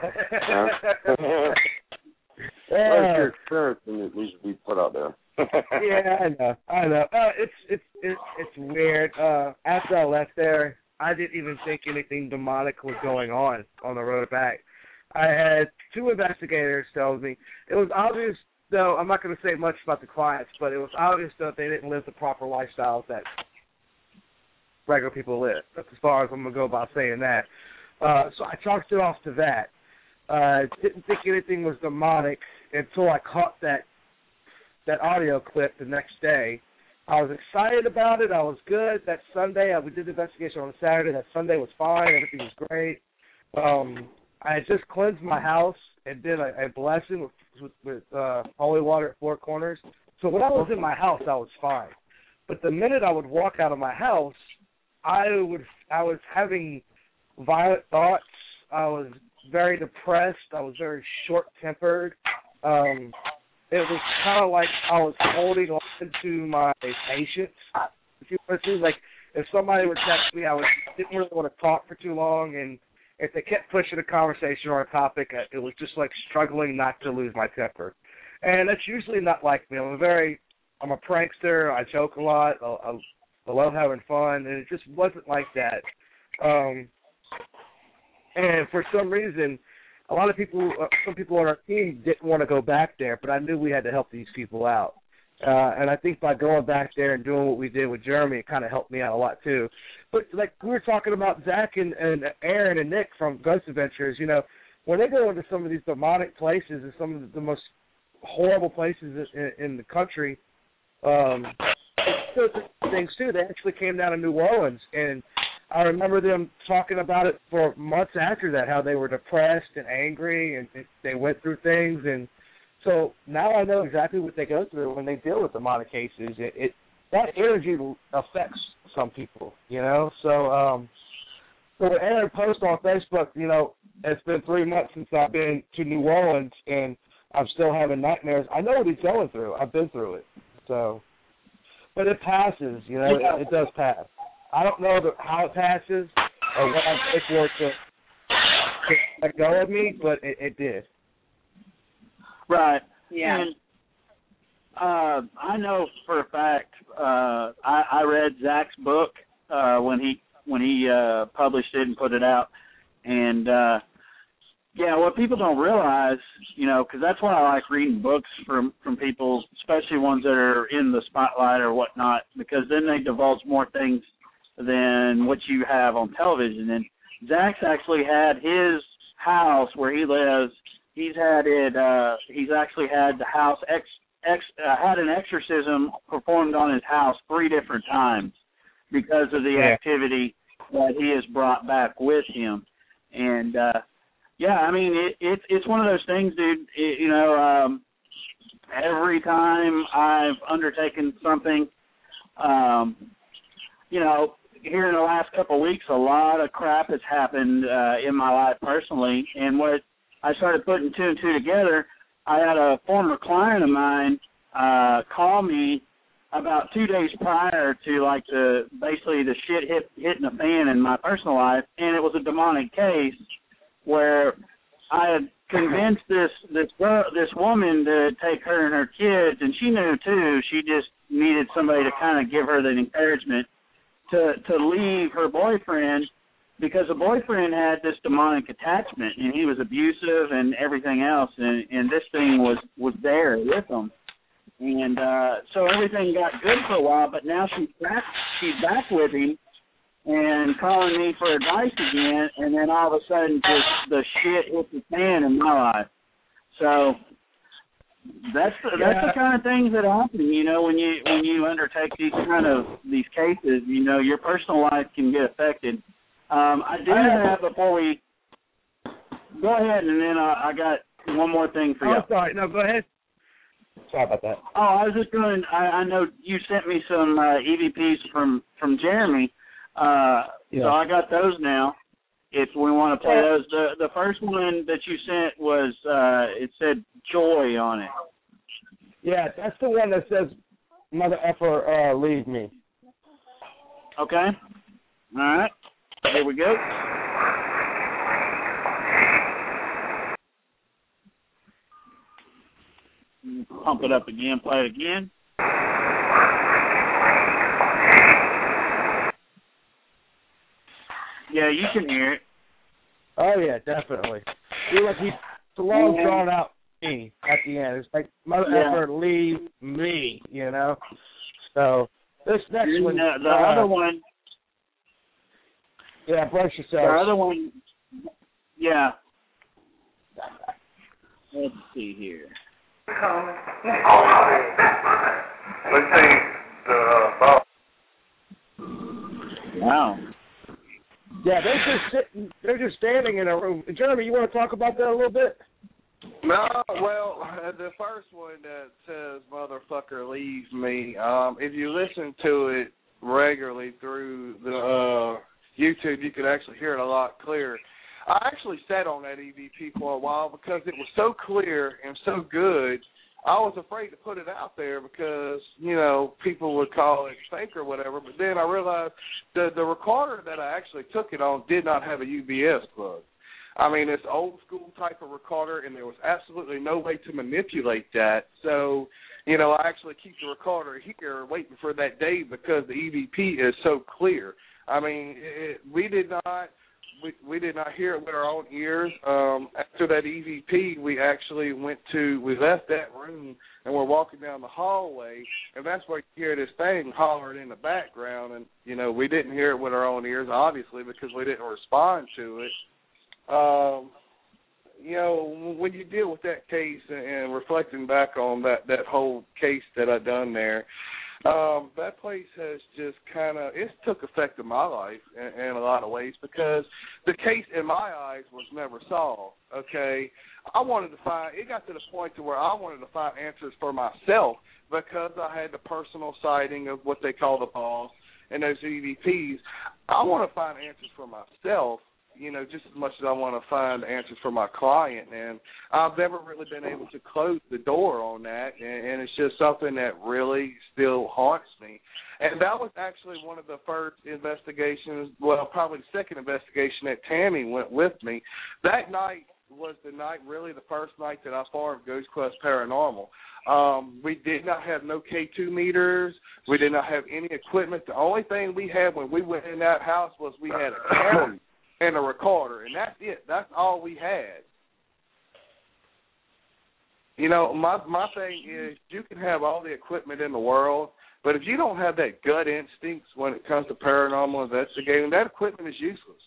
Your experience needs to be put out there. Yeah, I know. It's weird. After I left there, I didn't even think anything demonic was going on the road back. I had 2 investigators tell me. It was obvious, though, I'm not going to say much about the clients, but it was obvious that they didn't live the proper lifestyles that regular people live. That's as far as I'm going to go about saying that. So I chalked it off to that. Didn't think anything was demonic until I caught that audio clip the next day. I was excited about it. I was good. That Sunday, we did the investigation on a Saturday. That Sunday was fine. Everything was great. I had just cleansed my house and did a blessing with holy water at 4 Corners. So when I was in my house, I was fine. But the minute I would walk out of my house, I was having violent thoughts. I was very depressed. I was very short-tempered. It was kind of like I was holding on to my patience. If you want to see, like if somebody would text me, didn't really want to talk for too long, and if they kept pushing a conversation or a topic, it was just like struggling not to lose my temper. And that's usually not like me. I'm a prankster. I joke a lot. I love having fun, and it just wasn't like that. And for some reason, a lot of people, some people on our team didn't want to go back there, but I knew we had to help these people out. And I think by going back there and doing what we did with Jeremy, it kind of helped me out a lot too. But like we were talking about Zach and Aaron and Nick from Ghost Adventures, when they go into some of these demonic places and some of the most horrible places in the country, things too. They actually came down to New Orleans, and I remember them talking about it for months after that, how they were depressed and angry, and they went through things. And so now I know exactly what they go through when they deal with demonic cases. That energy affects some people, So when Aaron posted on Facebook, it's been 3 months since I've been to New Orleans, and I'm still having nightmares. I know what he's going through. I've been through it. So, but it passes, it does pass. I don't know how it passes or what I'm waiting for it to let go of me, but it did. Right. Yeah. And I know for a fact, I read Zach's book when he published it and put it out, and what people don't realize, because that's why I like reading books from people, especially ones that are in the spotlight or whatnot, because then they divulge more things than what you have on television. And Zach's actually had his house where he lives. He's had it. He's actually had the house had an exorcism performed on his house 3 different times because of the activity that he has brought back with him. And it's one of those things, dude. Every time I've undertaken something, here in the last couple of weeks, a lot of crap has happened in my life personally. And what I started putting 2 and 2 together, I had a former client of mine call me about 2 days prior to basically the shit hitting the fan in my personal life, and it was a demonic case where I had convinced this woman to take her and her kids, and she knew too. She just needed somebody to kind of give her the encouragement to leave her boyfriend, because the boyfriend had this demonic attachment, and he was abusive and everything else, and this thing was there with him. And so everything got good for a while, but now she's back with him and calling me for advice again, and then all of a sudden just the shit hit the fan in my life. So that's the kind of things that happen, when you undertake these cases, your personal life can get affected. I do have, before we go ahead, and then I got one more thing for you. Oh, sorry. No, go ahead. Sorry about that. Oh, I was just going. I know you sent me some EVPs from Jeremy. So I got those now. If we want to play those, the first one that you sent was it said joy on it. Yeah, that's the one that says "Mother effer leave me." Okay. All right. Here we go. Pump it up again, play it again. Yeah, you can hear it. Oh, yeah, definitely. It's a long, drawn-out me at the end. It's like, mother effer, leave me, you know? So, this next one... The other one... Yeah, brace yourself. The other one... Yeah. Let's see here. Let's see the Wow. Yeah, they're just standing in a room. Jeremy, you want to talk about that a little bit? No, well, the first one that says "motherfucker leave me." If you listen to it regularly through the YouTube, you can actually hear it a lot clearer. I actually sat on that EVP for a while because it was so clear and so good. I was afraid to put it out there because, you know, people would call it fake or whatever. But then I realized the recorder that I actually took it on did not have a UBS plug. I mean, it's old school type of recorder, and there was absolutely no way to manipulate that. So, you know, I actually keep the recorder here waiting for that day because the EVP is so clear. I mean, we did not hear it with our own ears. After that EVP, we left that room and we're walking down the hallway, and that's where you hear this thing hollering in the background. And, you know, we didn't hear it with our own ears, obviously, because we didn't respond to it. You know, when you deal with that case and reflecting back on that whole case that I done there, that place has just it took effect in my life in a lot of ways because the case in my eyes was never solved, okay? It got to the point to where I wanted to find answers for myself because I had the personal sighting of what they call the boss and those EVPs. I want to find answers for myself, you know, just as much as I want to find answers for my client. And I've never really been able to close the door on that, and it's just something that really still haunts me. And that was actually one of the first investigations, well, probably the second investigation that Tammy went with me. That night was really the first night that I farmed Ghost Quest Paranormal. We did not have no K2 meters. We did not have any equipment. The only thing we had when we went in that house was we had a camera and a recorder, and that's it. That's all we had. You know, my thing is you can have all the equipment in the world, but if you don't have that gut instinct when it comes to paranormal investigating, that equipment is useless.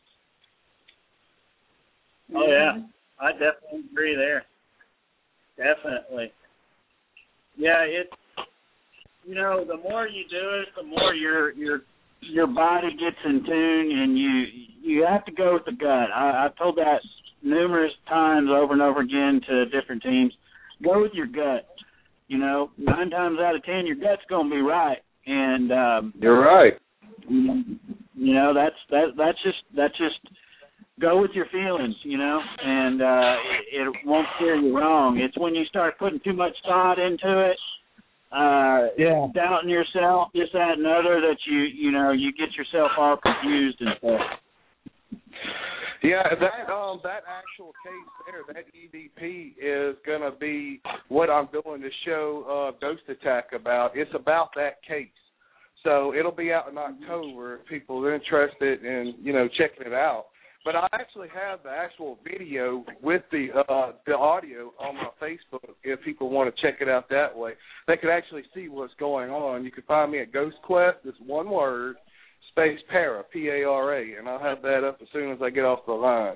Oh, yeah. I definitely agree there. Definitely. Yeah, you know, the more you do it, the more your body gets in tune, and you have to go with the gut. I've told that numerous times over and over again to different teams. Go with your gut. You know, 9 times out of 10, your gut's going to be right. And you're right. You know, that's just go with your feelings. You know, and it won't steer you wrong. It's when you start putting too much thought into it. Doubting yourself, this, that, and other, that you get yourself all confused and stuff. Yeah, that actual case there, that EVP is going to be what I'm doing the show Ghost Attack about. It's about that case. So it'll be out in October if people are interested in, you know, checking it out. But I actually have the actual video with the audio on my Facebook if people want to check it out that way. They can actually see what's going on. You can find me at Ghost Quest, it's one word, space Para, P-A-R-A, and I'll have that up as soon as I get off the line.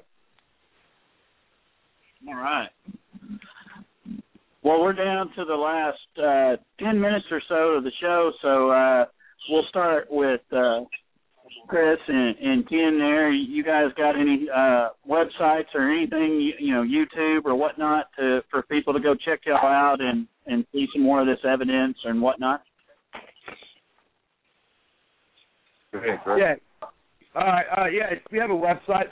All right. Well, we're down to the last 10 minutes or so of the show, so we'll start with Chris and Ken there. You guys got any websites or anything, you know, YouTube or whatnot for people to go check y'all out and see some more of this evidence and whatnot? Yeah. All right. We have a website,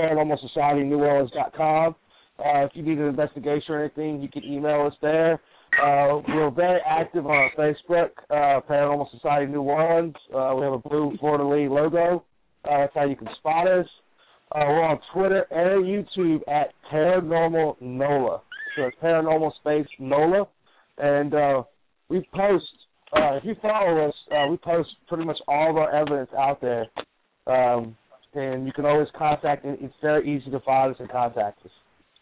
www.paranormalsocietyneworleans.com. If you need an investigation or anything, you can email us there. We're very active on our Facebook, Paranormal Society New Orleans. We have a blue Florida Lee logo. That's how you can spot us. We're on Twitter and YouTube at Paranormal NOLA. So it's Paranormal space NOLA. And we post, if you follow us, we post pretty much all of our evidence out there. And you can always contact us. It's very easy to find us and contact us.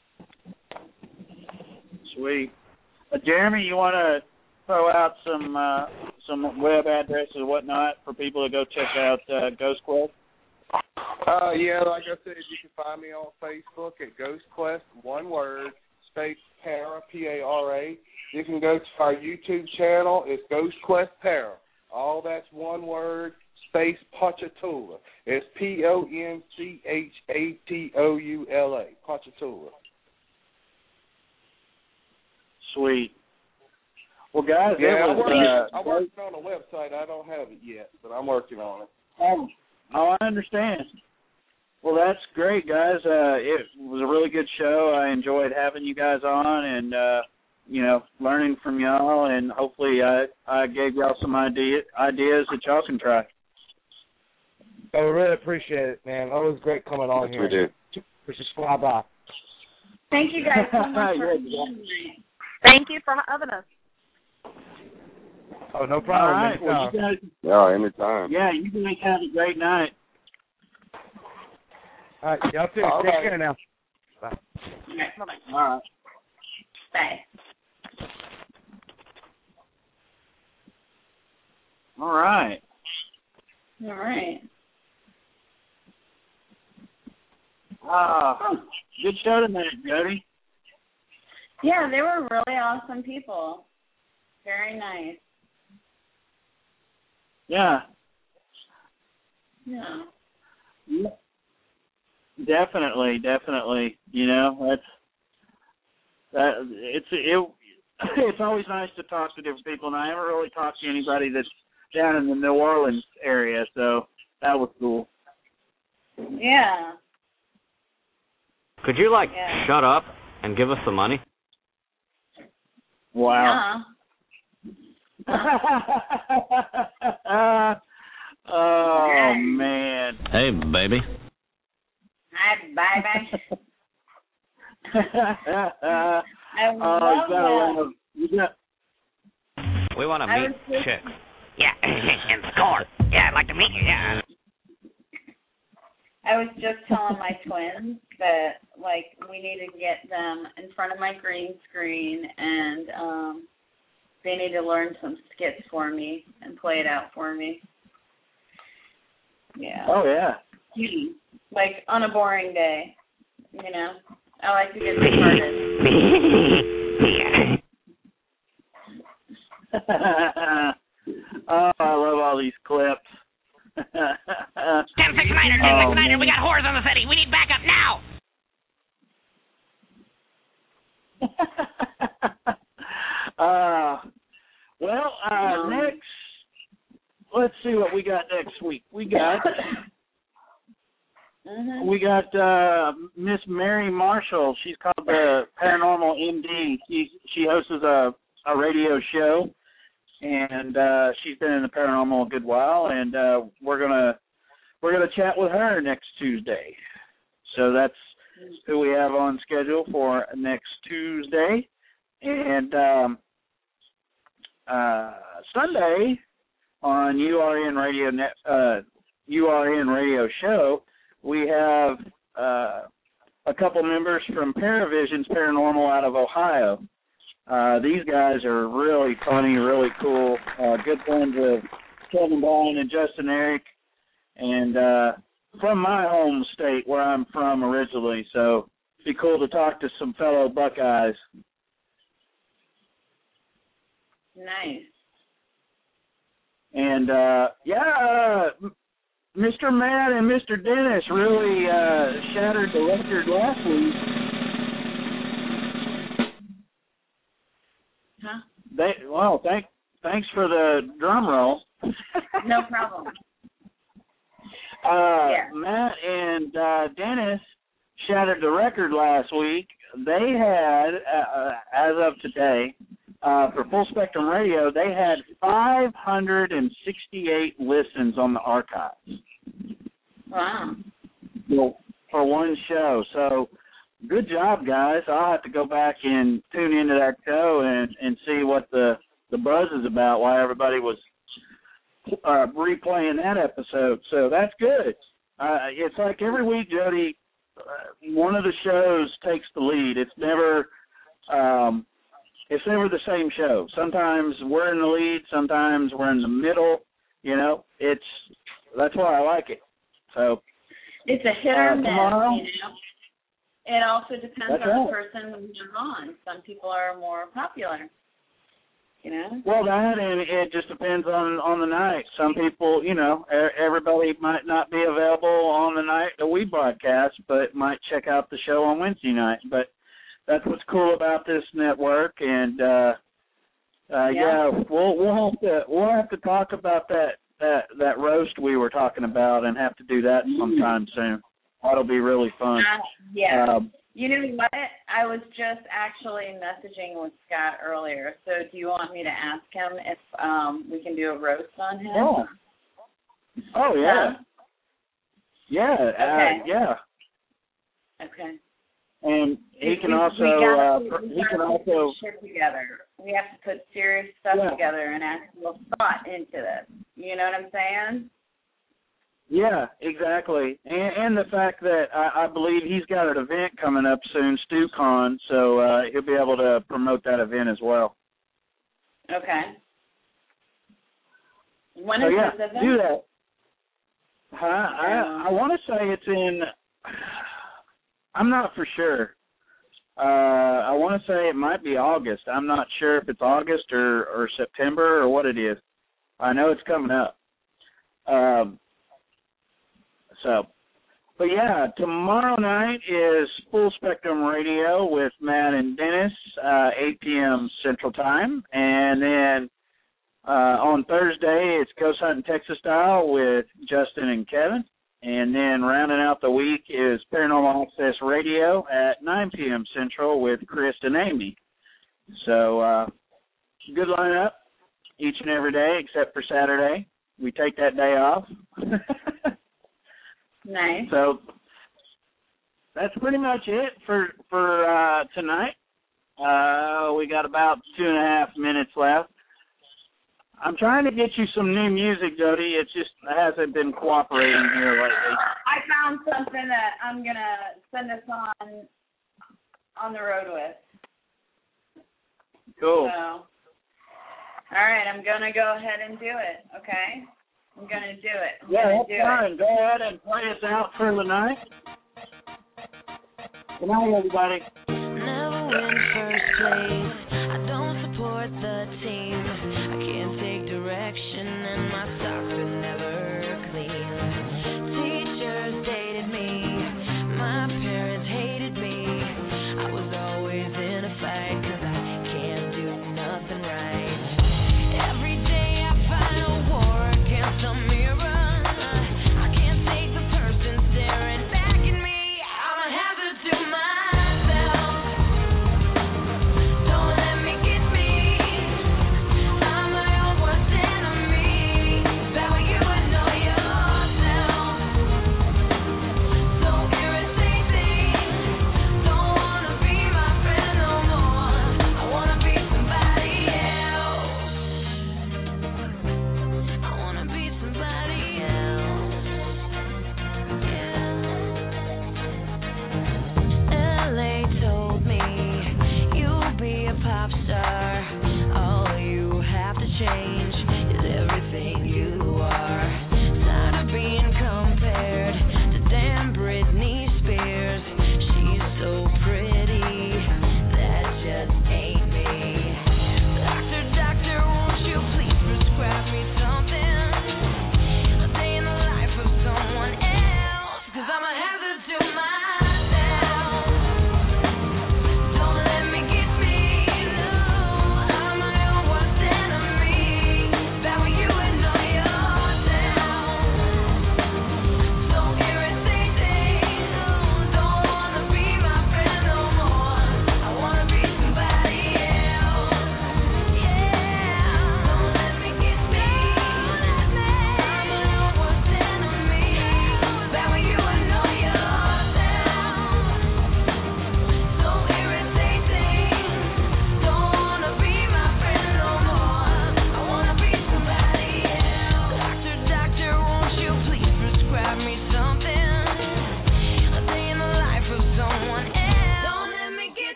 Sweet. Jeremy, you want to throw out some web addresses and whatnot for people to go check out Ghost Quest? Yeah, like I said, you can find me on Facebook at Ghost Quest, one word, space Para, P-A-R-A. You can go to our YouTube channel. It's Ghost Quest Para. All that's one word, space Ponchatoula. It's Ponchatoula. Ponchatoula. Sweet. Well, guys, I'm working on a website. I don't have it yet, but I'm working on it. Oh, I understand. Well, that's great, guys. It was a really good show. I enjoyed having you guys on and, learning from y'all, and hopefully I gave y'all some ideas that y'all can try. I really appreciate it, man. Always great coming on here. We do. Let's just fly by. Thank you guys so much for being here. Thank you for having us. Oh, no problem. All right. Well, you guys, anytime. Yeah, you guys have a great night. All right, y'all too. All Take right. care now. Bye. Bye-bye. All right. Bye. All right. All right. Good show tonight, Jody. Yeah, they were really awesome people. Very nice. Yeah. Yeah. Definitely. It's always nice to talk to different people, and I haven't really talked to anybody that's down in the New Orleans area, so that was cool. Yeah. Could you, shut up and give us some money? Wow. Yeah. Oh, man. Hey, baby. Hi, bye-bye. I love that. We want to meet chicks. Yeah, and score. Yeah, I'd like to meet you, yeah. I was just telling my twins that, we need to get them in front of my green screen, and they need to learn some skits for me and play it out for me. Yeah. Oh, yeah. Like, on a boring day, I like to get started. Oh, I love all these clips. 10-6-9er, we got whores on the city. We need backup now. Next, let's see what we got next week. We got Miss Mary Marshall. She's called the Paranormal MD. She hosts a radio show, and she's been in the paranormal a good while. And we're gonna chat with her next Tuesday. So that's who we have on schedule for next Tuesday. And Sunday on URN Radio Show, we have a couple members from Paravisions Paranormal out of Ohio. These guys are really funny, really cool. Good friends of Kevin Bryan and Justin Eric, and from my home state where I'm from originally. So it'd be cool to talk to some fellow Buckeyes. Nice. And, Mr. Matt and Mr. Dennis really shattered the record last week. Huh? Thanks for the drum roll. No problem. Matt and Dennis shattered the record last week. They had, as of today, for Full Spectrum Radio, they had 568 listens on the archives. Wow. Well, for one show. So good job, guys. I'll have to go back and tune into that show and see what the buzz is about, why everybody was replaying that episode. So that's good. It's like every week, Jody, one of the shows takes the lead. It's never the same show. Sometimes we're in the lead, sometimes we're in the middle. You know, that's why I like it. So it's a hit or miss, tomorrow, you know. It also depends That's on right. the person you're on. Some people are more popular, you know. Well, that and it just depends on the night. Some people, you know, everybody might not be available on the night that we broadcast, but might check out the show on Wednesday night. But that's what's cool about this network, and yeah, we'll have to talk about that roast we were talking about, and have to do that sometime soon. That'll be really fun. Yeah. You know what? I was just actually messaging with Scott earlier. So do you want me to ask him if we can do a roast on him? Yeah. Oh yeah. Yeah. Okay. Yeah. Okay. And he can we also shit together. We have to put serious stuff together and actual thought into this. You know what I'm saying? Yeah, exactly. And the fact that I believe he's got an event coming up soon, StuCon, so he'll be able to promote that event as well. Okay. When so is yeah, this event? do that. I want to say it's in, I'm not for sure. I want to say it might be August. I'm not sure if it's August or September or what it is. I know it's coming up. But yeah, tomorrow night is Full Spectrum Radio with Matt and Dennis, 8 p.m. Central Time. And then on Thursday, it's Ghost Hunting Texas Style with Justin and Kevin. And then rounding out the week is Paranormal Access Radio at 9 p.m. Central with Chris and Amy. So good lineup each and every day except for Saturday. We take that day off. Nice. So that's pretty much it for tonight. We got about 2.5 minutes left. I'm trying to get you some new music, Jody. It just hasn't been cooperating here lately. I found something that I'm going to send us on the road with. Cool. So, all right, I'm going to go ahead and do it, okay? I'm going to do it. Yeah, that's fine. Go ahead and play us out for the night. Good night, everybody. Never win first place. I don't support the team. I can't take direction, and my socks are never